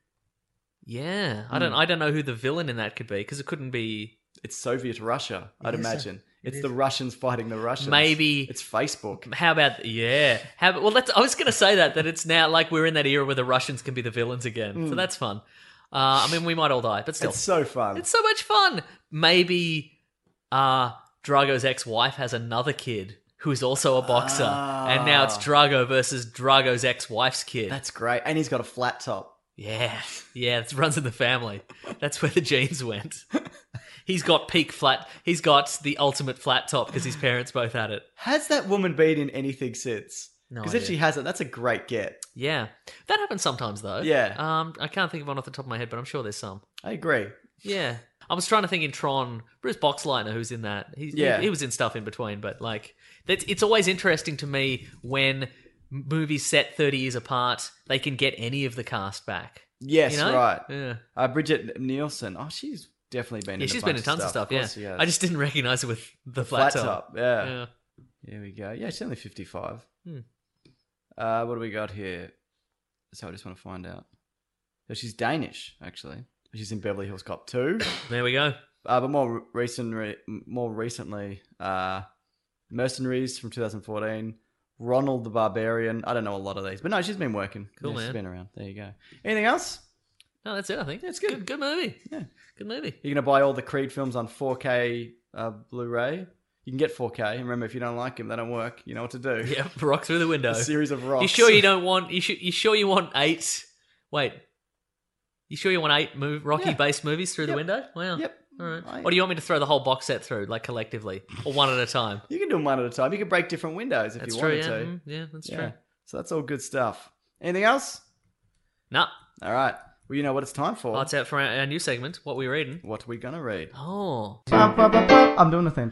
Yeah, I don't. Hmm. I don't know who the villain in that could be because it couldn't be. It's Soviet Russia, I'd It is a- imagine. it It's is. the Russians fighting the Russians. Maybe It's Facebook. How about yeah? How about, well, that's. I was going to say that that it's now like we're in that era where the Russians can be the villains again. So Mm. that's fun. Uh, I mean, we might all die, but still, It's so fun. it's so much fun. Maybe uh, Drago's ex-wife has another kid who is also a boxer, and now it's Ah. Drago versus Drago's ex-wife's kid. That's great. And he's got a flat top. Yeah, yeah, it runs in the family. That's where the genes went. He's got peak flat. He's got the ultimate flat top because his parents both had it. Has that woman been in anything since? No Because if idea. she hasn't, that's a great get. Yeah, that happens sometimes though. Yeah. um, I can't think of one off the top of my head, but I'm sure there's some. I agree. Yeah, I was trying to think in Tron. Bruce Boxleitner, who's in that. He, Yeah. he, he was in stuff in between, but like, that's, it's always interesting to me when movies set thirty years apart, they can get any of the cast back. Yes, You know? right. Yeah. Uh, Bridget Nielsen. Oh, she's definitely been Yeah, in she's a been bunch in tons of stuff. Of Yeah, course she has. I just didn't recognize her with the, The flat, flat top. top, yeah. yeah. Here we go. Yeah, she's only fifty-five. Hmm. Uh, what do we got here? So I just want to find out. So she's Danish, actually. She's in Beverly Hills Cop two. There we go. Uh, but more recent, more recently, uh, Mercenaries from two thousand fourteen. Ronald the Barbarian. I don't know a lot of these, but no, she's been working. Cool, Yeah, man. She's been around. There you go. Anything else? No, that's it. I think it's good. Good, good movie. Yeah, good movie. You're gonna buy all the Creed films on four K uh, Blu-ray. You can get four K. And remember, if you don't like them, they don't work. You know what to do. Yeah, rock through the window. A series of rocks. You sure you don't want? You, sh- you sure you want eight? Wait, you sure you want eight move Rocky-based movies through the Yep. window? Wow. Yep. All right. I- Or do you want me to throw the whole box set through, like collectively, or one at a time? You can do them one at a time. You can break different windows if That's you true. wanted Yeah, to. Mm, yeah, that's Yeah. true. So that's all good stuff. Anything else? Nah. All right. Well, you know what it's time for. Oh, it's out for our, our new segment. What we reading? What are we gonna read? Oh. I'm doing the thing.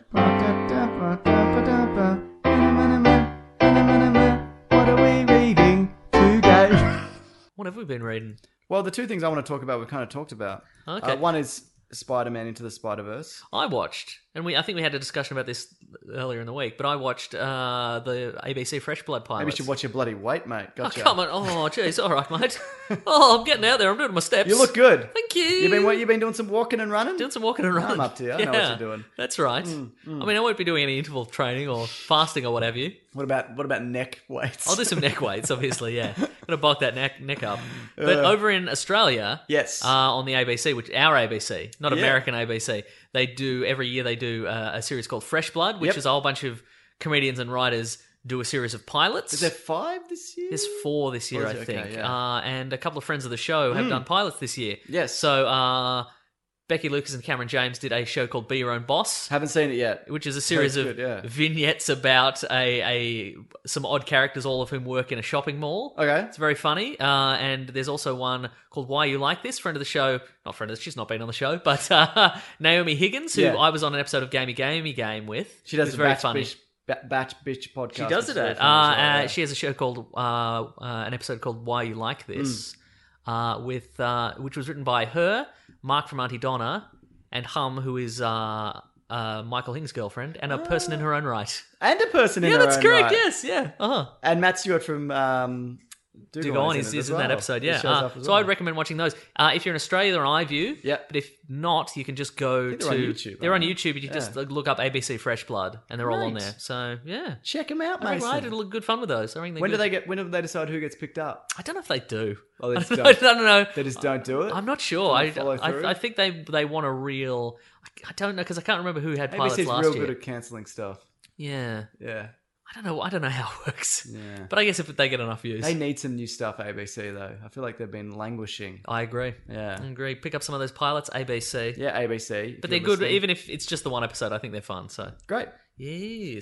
What are we reading today? What have we been reading? Well, the two things I want to talk about, we've kind of talked about. Okay. Uh, one is Spider-Man Into the Spider-Verse. I watched, and we I think we had a discussion about this earlier in the week, but I watched uh, the A B C Fresh Blood pilots. Maybe you should watch your bloody weight, mate. Gotcha. Oh, come on. Oh, jeez. All right, mate. Oh, I'm getting out there. I'm doing my steps. You look good. Thank you. You've been what? You've been doing some walking and running. Doing some walking and running. I'm up to you. I know what you're doing. That's right. Mm, mm. I mean, I won't be doing any interval training or fasting or what have you. What about what about neck weights? I'll do some neck weights, obviously. Yeah, gonna bulk that neck neck up. But Uh, over in Australia, yes, uh, on the A B C, which our A B C, not Yeah. American A B C, they do every year. They do uh, a series called Fresh Blood, which Yep. is a whole bunch of comedians and writers do a series of pilots. Is there five this year? There's four this year, Or I is it? think. Okay, yeah. uh, and a couple of friends of the show have Mm. done pilots this year. Yes. So uh, Becky Lucas and Cameron James did a show called Be Your Own Boss. Haven't seen it yet. Which is a series Very of good, yeah. vignettes about a, a some odd characters, all of whom work in a shopping mall. Okay. It's very funny. Uh, and there's also one called Why You Like This, friend of the show. Not friend of the she's not been on the show, but uh, Naomi Higgins, who Yeah. I was on an episode of Gamey Gamey Game with. She does Who's a very batch funny. Bitch, ba- batch bitch podcast. She does which it is very at. Uh, funny as well, uh, yeah. She has a show called uh, uh, an episode called Why You Like This, Hmm. uh, with uh, which was written by her, Mark from Auntie Donna, and Hum, who is uh, uh, Michael Hing's girlfriend, and a person in her own right. and a person in Yeah, her that's own correct. right. Yes, yeah. Uh huh. And Matt Stewart from um, Do Do go on, is he's, in, it he's as in that well. episode, He yeah. shows Uh, up as so well. I'd recommend watching those. Uh, if you're in Australia, they're on iView. Yeah. But if not, you can just go think to. they're on YouTube, They're on aren't YouTube. You they? just Yeah. look up A B C Fresh Blood, and they're all on Right. there. So yeah, Check them out, I think Mason. I did a good fun with those. I think they're When do good. they get? When do they decide who gets picked up? I don't know if they do. Oh, they I just don't, don't. I don't know. They just don't do it. I'm not sure. Don't I, follow through? I I think they they want a real. I don't know because I can't remember who had pilots A B C's last real year. good at cancelling stuff. Yeah, Yeah, I don't know. I don't know how it works. yeah. But I guess if they get enough views, They need some new stuff, A B C, though. I feel like they've been languishing. I agree. Yeah. I agree. Pick up some of those pilots, A B C. Yeah, A B C. But if they're you're good, listening. even if it's just the one episode. I think they're fun. So Great. yes.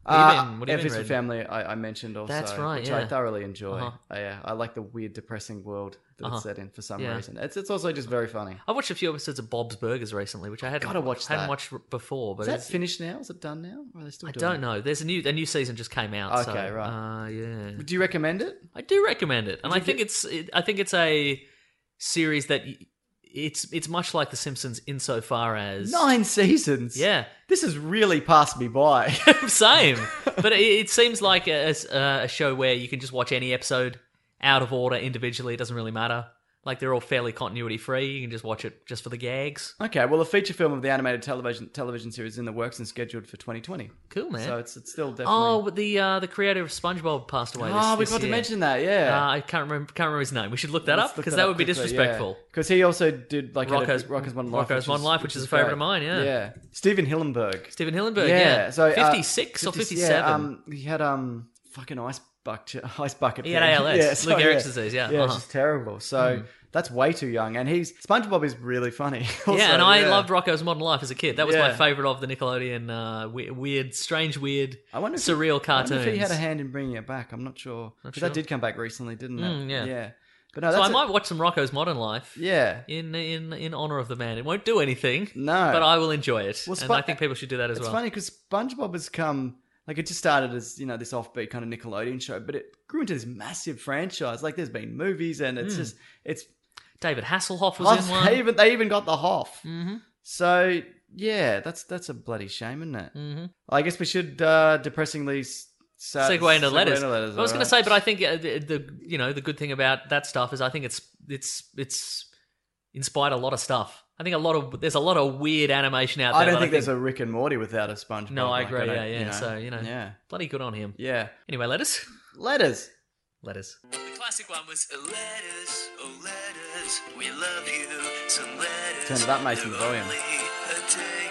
What have you Uh, been, what have F you is been for reading? Family, I, I mentioned also, That's right, which yeah. I thoroughly enjoy. Uh-huh. I, uh, I like the weird, depressing world that Uh-huh. it's set in for some Yeah. reason. It's it's also just very funny. I've watched a few episodes of Bob's Burgers recently, which I hadn't, Gotta watch hadn't that. watched before. But Is that it's- finished now? Is it done now? Or are they still I doing don't know. There's a new a new season just came out. so, Okay, right. Uh, yeah. Do you recommend it? I do recommend it, and Did I you think get- it's it, I think it's a series that y- it's it's much like The Simpsons insofar as Nine seasons? Yeah, This has really passed me by. same. But it, it seems like a, a, a show where you can just watch any episode out of order individually. It doesn't really matter. Like they're all fairly continuity free. You can just watch it just for the gags. Okay, well, a feature film of the animated television television series is in the works and scheduled for twenty twenty. Cool, man. So it's it's still definitely. Oh, but the uh, the creator of SpongeBob passed away. Oh, this, we this forgot to year. mention that. Yeah, Uh, I can't remember can't remember his name. We should look that Let's up look because that, up would be quickly, disrespectful. Because he also did like had a- Rocco's- Rocco's Modern Life. Rocco's which Modern Life, which is a favourite great. of mine, yeah. yeah. Stephen Hillenburg. Stephen Hillenburg, yeah. So uh, fifty-six or fifty fifty-seven. Yeah, um, he had um fucking ice bucket ice bucket. He had thing. A L S, Yeah, Lou so, Gehrig's yeah. disease, yeah. Yeah, Uh-huh. it's just terrible. So. Mm. That's way too young, and he's SpongeBob is really funny. also, yeah, and I yeah. loved Rocco's Modern Life as a kid. That was my Yeah. favourite of the Nickelodeon uh, weird, weird, strange, weird, I wonder if surreal he, I cartoons. wonder if he had a hand in bringing it back. I'm not sure. Not 'Cause sure. that did come back recently, didn't it? Mm, yeah. yeah. But no, so that's I a- might watch some Rocco's Modern Life. Yeah. In in in honor of the man. It won't do anything. No. But I will enjoy it, Well, and Spo- I think people should do that as it's well. funny because SpongeBob has come like it just started as you know this offbeat kind of Nickelodeon show, but it grew into this massive franchise. Like there's been movies, and it's Mm. just it's. David Hasselhoff was Oh, in one. They even they even got the Hoff. Mm-hmm. So yeah, that's that's a bloody shame, isn't it? Mm-hmm. I guess we should uh, depressingly. s- sa- Segue into segue letters. into letters, I was going to alright. say, but I think uh, the, the you know the good thing about that stuff is I think it's it's it's inspired a lot of stuff. I think a lot of there's a lot of weird animation out there. I don't that think there's a Rick and Morty without a SpongeBob. No, I like, agree. don't- Yeah, yeah. you know, So you know, yeah, bloody good on him. yeah. Anyway, letters. Letters. Letters. The classic one was letters, oh letters, we love you. Some letters. Turn it up, Mason, the they're volume. only a day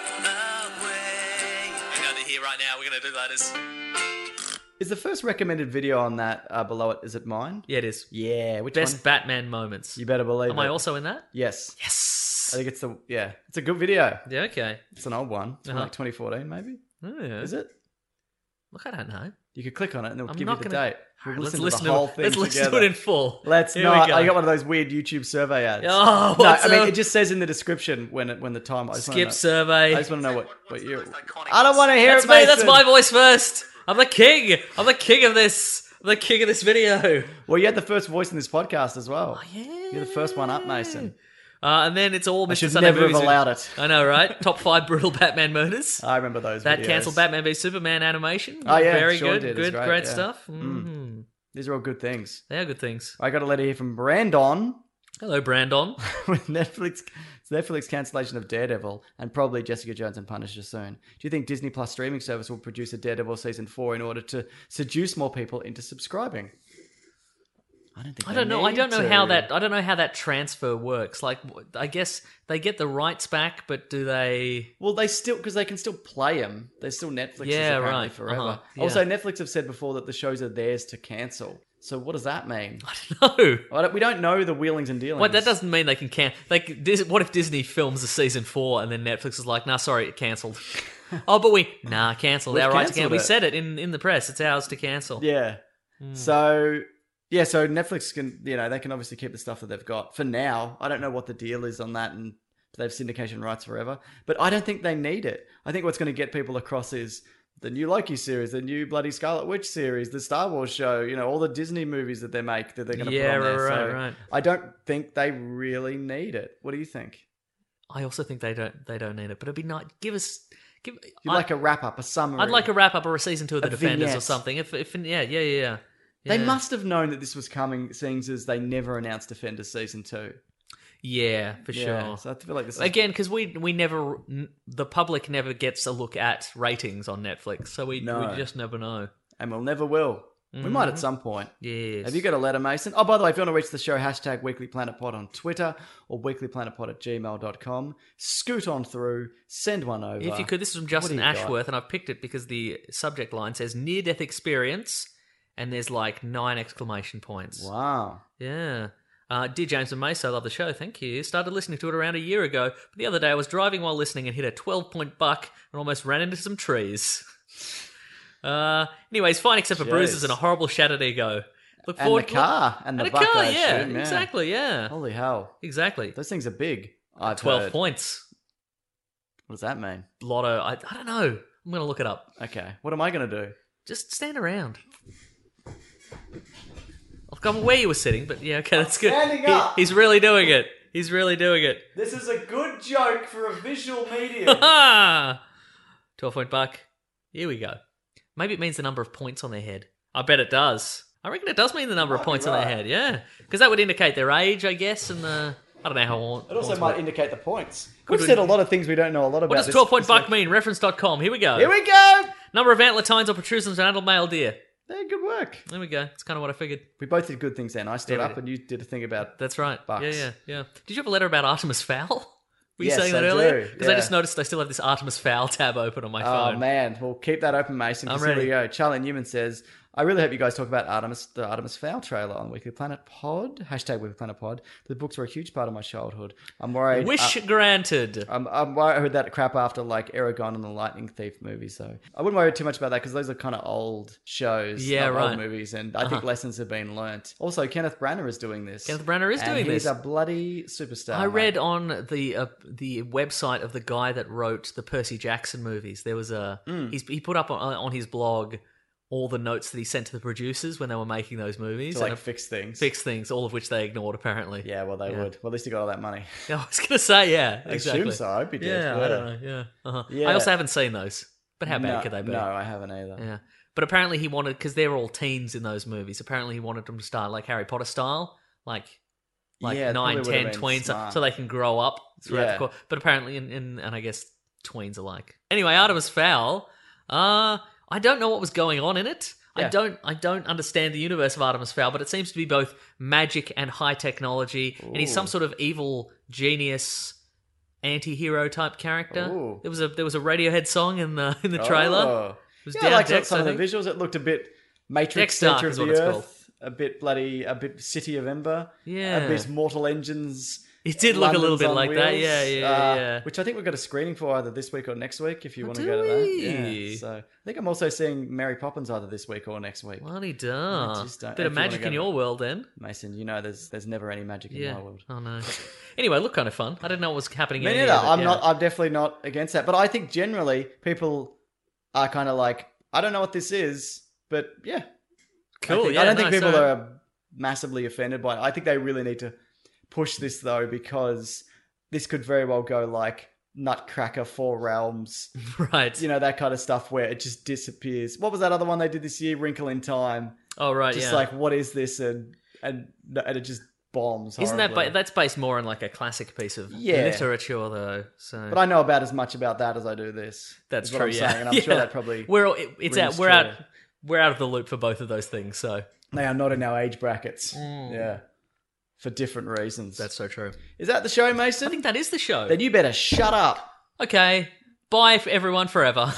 away. Hang on, they're here right now. We're gonna do letters. Is the first recommended video on that uh, below it? Is it mine? Yeah, it is. Yeah. Which Best one? Batman moments. You better believe Am it. I also in that? Yes. Yes. I think it's the yeah. It's a good video. Yeah. Okay. It's an old one. It's from Uh-huh. like twenty fourteen, maybe. Oh, yeah. Is it? Look, I don't know. You could click on it and it'll I'm give not you the gonna- date. We'll Alright, let's listen, listen to to the it- whole thing let's listen to together. it in full. Let's Here we not. go. I got one of those weird YouTube survey ads. Oh, no, what's I mean up? it just says in the description when it, when the time. I just wanna Skip know- survey. I just want to know what what you. I don't want to hear That's it. me. That's Mason. my voice first. I'm the king. I'm the king of this. I'm the king of this video. Well, you had the first voice in this podcast as well. Oh, yeah. You're the first one up, Mason. Uh, and then it's all I Mister should Sunday never have movies. allowed it. I know, right? Top five brutal Batman murders. I remember those. That videos. cancelled Batman v Superman animation. Oh yeah, very sure good, did. good, It's great, yeah. stuff. Mm. Mm. These are all good things. They are good things. I got a letter here from Brandon Hello, Brandon. with Netflix Netflix cancellation of Daredevil and probably Jessica Jones and Punisher soon. Do you think Disney Plus streaming service will produce a Daredevil season four in order to seduce more people into subscribing? I don't think. I they don't know. I need don't know to. how that. I don't know how that transfer works. Like, I guess they get the rights back, but do they? Well, they still because they can still play them. They're still Netflix's Yeah, apparently right. forever. Uh-huh. Yeah. Also, Netflix have said before that the shows are theirs to cancel. So what does that mean? No. I don't- we don't know the wheelings and dealings. What that doesn't mean they can can like. Dis- what if Disney films a season four and then Netflix is like, nah, sorry, it cancelled. Oh, but we nah cancelled. We've Our right to cancelled cancel. We it. said it in in the press. It's ours to cancel. Yeah. Hmm. So yeah, so Netflix can you know they can obviously keep the stuff that they've got for now. I don't know what the deal is on that, and they have syndication rights forever. But I don't think they need it. I think what's going to get people across is the new Loki series, the new bloody Scarlet Witch series, the Star Wars show. You know all the Disney movies that they make that they're going to Yeah, put on there. right, so right. I don't think they really need it. What do you think? I also think they don't. They don't need it. But it'd be nice. Give us. Give. You'd I- like a wrap up, a summary. I'd like a wrap up or a season two of the A Defenders or vignette. something. If, if yeah, yeah, yeah, yeah. They Yeah. must have known that this was coming, seeing as they never announced Defenders season two. Yeah, for Yeah, sure. so I feel like this is Again, because we we never n- the public never gets a look at ratings on Netflix, so we No. we just never know. and we'll never will. We might at Mhm. some point. Yes. Have you got a letter, Mason? Oh, by the way, if you want to reach the show, hashtag weeklyplanetpod on Twitter or weeklyplanetpod at gmail dot com. Scoot on through, send one over. If you could, this is from What Justin do you got? Ashworth, and I've picked it because the subject line says near death experience, and there's like nine exclamation points. Wow. Yeah. Uh, dear James and Mace, I love the show. Thank you. Started listening to it around a year ago, but the other day I was driving while listening and hit a twelve point buck and almost ran into some trees. Uh, anyways, fine except for Jeez. bruises and a horrible shattered ego. Look And forward the car. And the and a buck, car, I yeah, assume, yeah. exactly, yeah, Holy hell. exactly. Those things are big. I've Twelve heard. points. What does that mean? Lotto. I, I don't know. I'm gonna look it up. Okay. What am I going to do? Just stand around. I've gone where you were sitting, but yeah, okay, that's good. standing He- up. he's really doing it. He's really doing it. This is a good joke for a visual medium. twelve point buck. Here we go. Maybe it means the number of points on their head. I bet it does. I reckon it does mean the number of Might be points on their right. head, yeah. Because that would indicate their age, I guess, and the... I don't know how old... It also old's might what- indicate the points. Could We've we- said a lot of things we don't know a lot about. What does this- twelve point this buck week. mean? Reference dot com. Here we go. Here we go. Number of antler tines or protrusions of an adult male deer. Hey, good work. There we go. That's kind of what I figured. We both did good things then. I stood Yeah, we up did. and you did a thing about That's right. bucks. Yeah, yeah, yeah. Did you have a letter about Artemis Fowl? Were you Yes, saying that I earlier? do, Because I yeah. just noticed I still have this Artemis Fowl tab open on my Oh phone. man, well keep that open, Mason. 'cause I'm Here we ready. go. Charlie Newman says, "I really hope you guys talk about Artemis, the Artemis Fowl trailer on Weekly Planet Pod. Hashtag Weekly Planet Pod. The books were a huge part of my childhood. I'm worried. Wish uh, granted. I'm, I'm worried I heard that crap after like Eragon and the Lightning Thief movie, so I wouldn't worry too much about that because those are kind of old shows, Yeah, not right. old movies, and I think Uh-huh. lessons have been learnt. Also, Kenneth Branagh is doing this. Kenneth Branagh is and doing he's this. a bloody superstar. I mate. read on the uh, the website of the guy that wrote the Percy Jackson movies. There was a Mm. he's, he put up on, on his blog all the notes that he sent to the producers when they were making those movies to like and fix things. fix things, all of which they ignored apparently. Yeah, well they Yeah. would. Well, at least he got all that money. I was gonna say yeah, I exactly. assume so. I hope he did. Yeah, I don't know. Yeah, uh-huh. Yeah. I also haven't seen those, but how bad no, could they be? No, I haven't either. Yeah, but apparently he wanted because they're all teens in those movies. Apparently he wanted them to start like Harry Potter style, like like Yeah, it nine, probably ten, would've been tweens, so, smart. so they can grow up throughout Yeah. the course. But apparently, in, in and I guess tweens alike. Anyway, Artemis Fowl. Uh, I don't know what was going on in it. I Yeah. don't. I don't understand the universe of Artemis Fowl, but it seems to be both magic and high technology, and he's some Ooh. sort of evil genius. Anti-hero type character. Ooh. There was a there was a Radiohead song in the in the trailer. Oh. It was Yeah, Down I liked Dex, some I of the think. visuals. It looked a bit Matrix Dexdark Center of is the what it's Earth, called. a bit bloody, a bit City of Ember, Yeah. a bit Mortal Engines. It did look a little London's bit on like that. Wheels, Yeah, yeah, uh, yeah. Which I think we've got a screening for either this week or next week. If you Oh, want to do go to that, we? yeah. So I think I'm also seeing Mary Poppins either this week or next week. Bloody I duh. just don't- Bit if of you wanna magic go in to- your world then. Mason, you know there's there's never any magic in Yeah. my world. Oh no. Anyway, look kind of fun. I didn't know what was happening Me in neither. any of it, I'm yeah. not. I'm definitely not against that. But I think generally people are kind of like, I don't know what this is, but yeah, Cool, I, think, yeah, I don't no, think people so- are massively offended by it. I think they really need to push this though, because this could very well go like Nutcracker, Four Realms, Right. you know, that kind of stuff where it just disappears. What was that other one they did this year? Wrinkle in Time. Oh right, Just yeah. like, what is this? And and and it just bombs. Isn't that horribly. ba- that's based more on like a classic piece of Yeah. literature though? So But I know about as much about that as I do this. that's is what true. I'm yeah, saying, and I'm yeah. sure that probably we're all- it, it's out. rings We're out. true. We're out of the loop for both of those things. So They are not in our age brackets. Mm. Yeah. For different reasons. that's so true. Is that the show, Mason? I think that is the show. Then you better shut up. Okay, bye for everyone forever.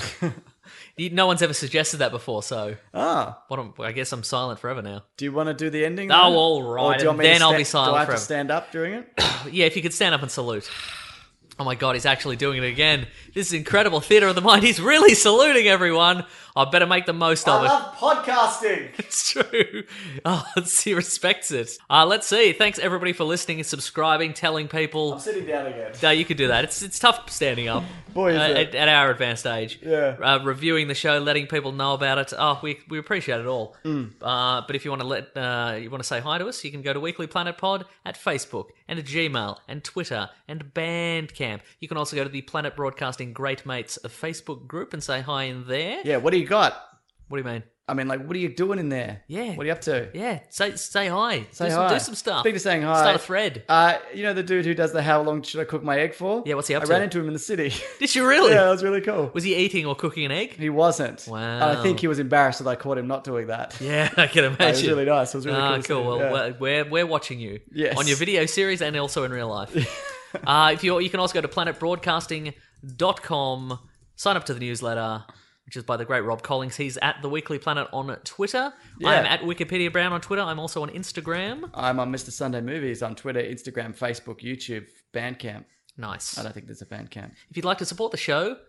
You- no one's ever suggested that before, so Ah. what am, I guess I'm silent forever now. Do you want to do the ending? Oh, then? all Or right, do you want me and to then I'll sta- be silent Do I have forever. to stand up during it? Yeah, if you could stand up and salute. Oh my god, he's actually doing it again. This is incredible theatre of the mind. He's really saluting everyone. I better make the most of I it. love podcasting. It's true. Oh, he respects it. Uh, let's see. Thanks everybody for listening and subscribing, telling people. I'm sitting down again. No, you could do that. It's it's tough standing up. Boy, is uh, it. at, at our advanced age. Yeah. Uh, reviewing the show, letting people know about it. Oh, we we appreciate it all. Mm. Uh, but if you want to let uh, you want to say hi to us, you can go to Weekly Planet Pod at Facebook and at Gmail and Twitter and Bandcamp. You can also go to the Planet Broadcasting Great Mates Facebook group and say hi in there. Yeah, what do you got? What do you mean? I mean, like, what are you doing in there? Yeah. What are you up to? Yeah, say say hi. Say do some, hi. Do some stuff. Speaking of saying hi. Start a thread. Uh, you know the dude who does the how long should I cook my egg for? Yeah, what's he up I to? ran into him in the city. Did you really? Yeah, that was really cool. Was he eating or cooking an egg? He wasn't. Wow. And I think he was embarrassed that I caught him not doing that. Yeah, I can imagine. It was really nice. It was really ah, cool to cool. see. Well, Yeah. we're- we're we're watching you. Yes. On your video series and also in real life. uh, if you you can also go to planet broadcasting dot com, sign up to the newsletter, which is by the great Rob Collings. He's at The Weekly Planet on Twitter. Yeah. I'm at Wikipedia Brown on Twitter. I'm also on Instagram. I'm on Mister Sunday Movies on Twitter, Instagram, Facebook, YouTube, Bandcamp. Nice. I don't think there's a Bandcamp. If you'd like to support the show,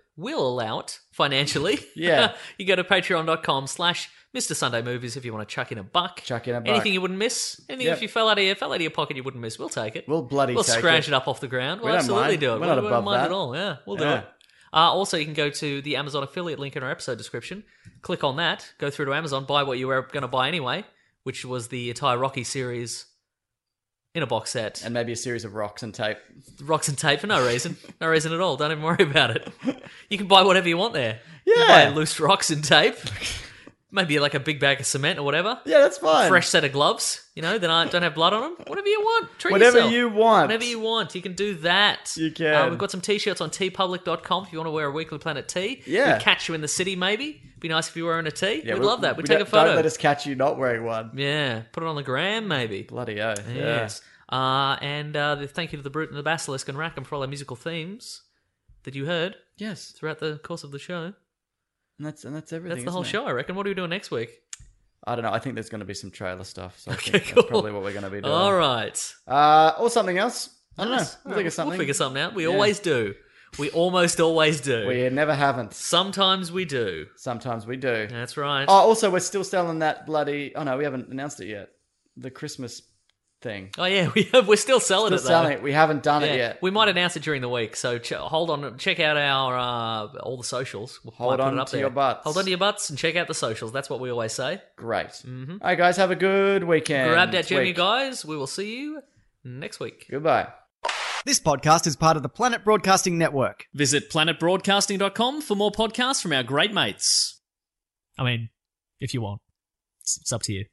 will allow it financially. Yeah. You go to patreon.com slash Mister Sunday Movies if you want to chuck in a buck. Chuck in a buck. Anything you wouldn't miss. Anything Yep. if you fell out of your fell out of your pocket you wouldn't miss, we'll take it. We'll bloody We'll take scrounge it. it up off the ground. We We'll don't absolutely mind. do it. We're not we don't above mind that. at all. Yeah, we'll do Yeah. it. Uh, also, you can go to the Amazon affiliate link in our episode description. Click on that. Go through to Amazon. Buy what you were going to buy anyway, which was the entire Rocky series in a box set. And maybe a series of rocks and tape. Rocks and tape for no reason. No reason at all. Don't even worry about it. You can buy whatever you want there. You can Yeah. buy loose rocks and tape. Maybe like a big bag of cement or whatever. Yeah, that's fine. Fresh set of gloves, you know, that aren't, don't have blood on them. Whatever you want. Treat Whatever yourself. you want. Whatever you want. You can do that. You can. Uh, we've got some t-shirts on tee public dot com if you want to wear a Weekly Planet tee. Yeah. We'd catch you in the city maybe. Be nice if you were wearing a tee. Yeah, We'd we- love that. We'd we take a don't- photo. Don't let us catch you not wearing one. Yeah. Put it on the gram maybe. Bloody oath. Yeah. Yes. Uh, and uh, the, thank you to the Brute and the Basilisk and Rackham for all our musical themes that you heard Yes. throughout the course of the show. And that's and that's everything. That's the whole isn't it? show, I reckon. What are we doing next week? I don't know. I think there's going to be some trailer stuff. So I Okay, think cool. that's probably what we're going to be doing. All right. Uh, or something else. I don't Nice. know. We'll All think right, of something. We'll figure something out. We Yeah. always do. We almost always do. We never haven't. Sometimes we do. Sometimes we do. That's right. Oh, also, we're still selling that bloody... Oh, no, we haven't announced it yet. The Christmas thing. Oh yeah, we have, we're still selling Still it though. selling it. We haven't done it Yeah. yet. We might announce it during the week, so ch- hold on. Check out our uh, all the socials. We'll Hold put on it up to there. your butts. Hold on to your butts and check out the socials. That's what we always say. Great. Mm-hmm. All right, guys, have a good weekend. Grab that journey, week. guys. We will see you next week. Goodbye. This podcast is part of the Planet Broadcasting Network. Visit planet broadcasting dot com for more podcasts from our great mates. I mean, if you want. It's, it's up to you.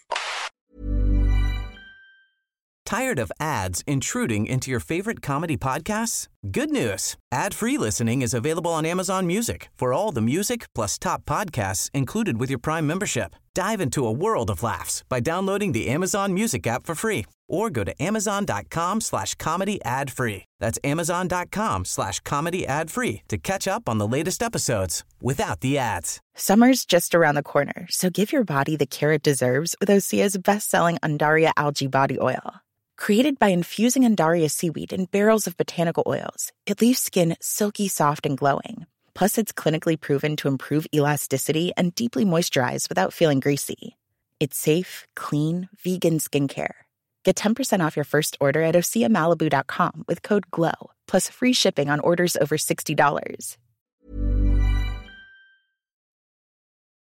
Tired of ads intruding into your favorite comedy podcasts? Good news. Ad-free listening is available on Amazon Music for all the music plus top podcasts included with your Prime membership. Dive into a world of laughs by downloading the Amazon Music app for free or go to amazon.com slash comedy ad free. That's amazon.com slash comedy ad free to catch up on the latest episodes without the ads. Summer's just around the corner, so give your body the care it deserves with Osea's best-selling Undaria Algae Body Oil. Created by infusing Undaria seaweed in barrels of botanical oils, it leaves skin silky soft and glowing. Plus, it's clinically proven to improve elasticity and deeply moisturize without feeling greasy. It's safe, clean, vegan skincare. Get ten percent off your first order at osea malibu dot com with code GLOW, plus free shipping on orders over sixty dollars.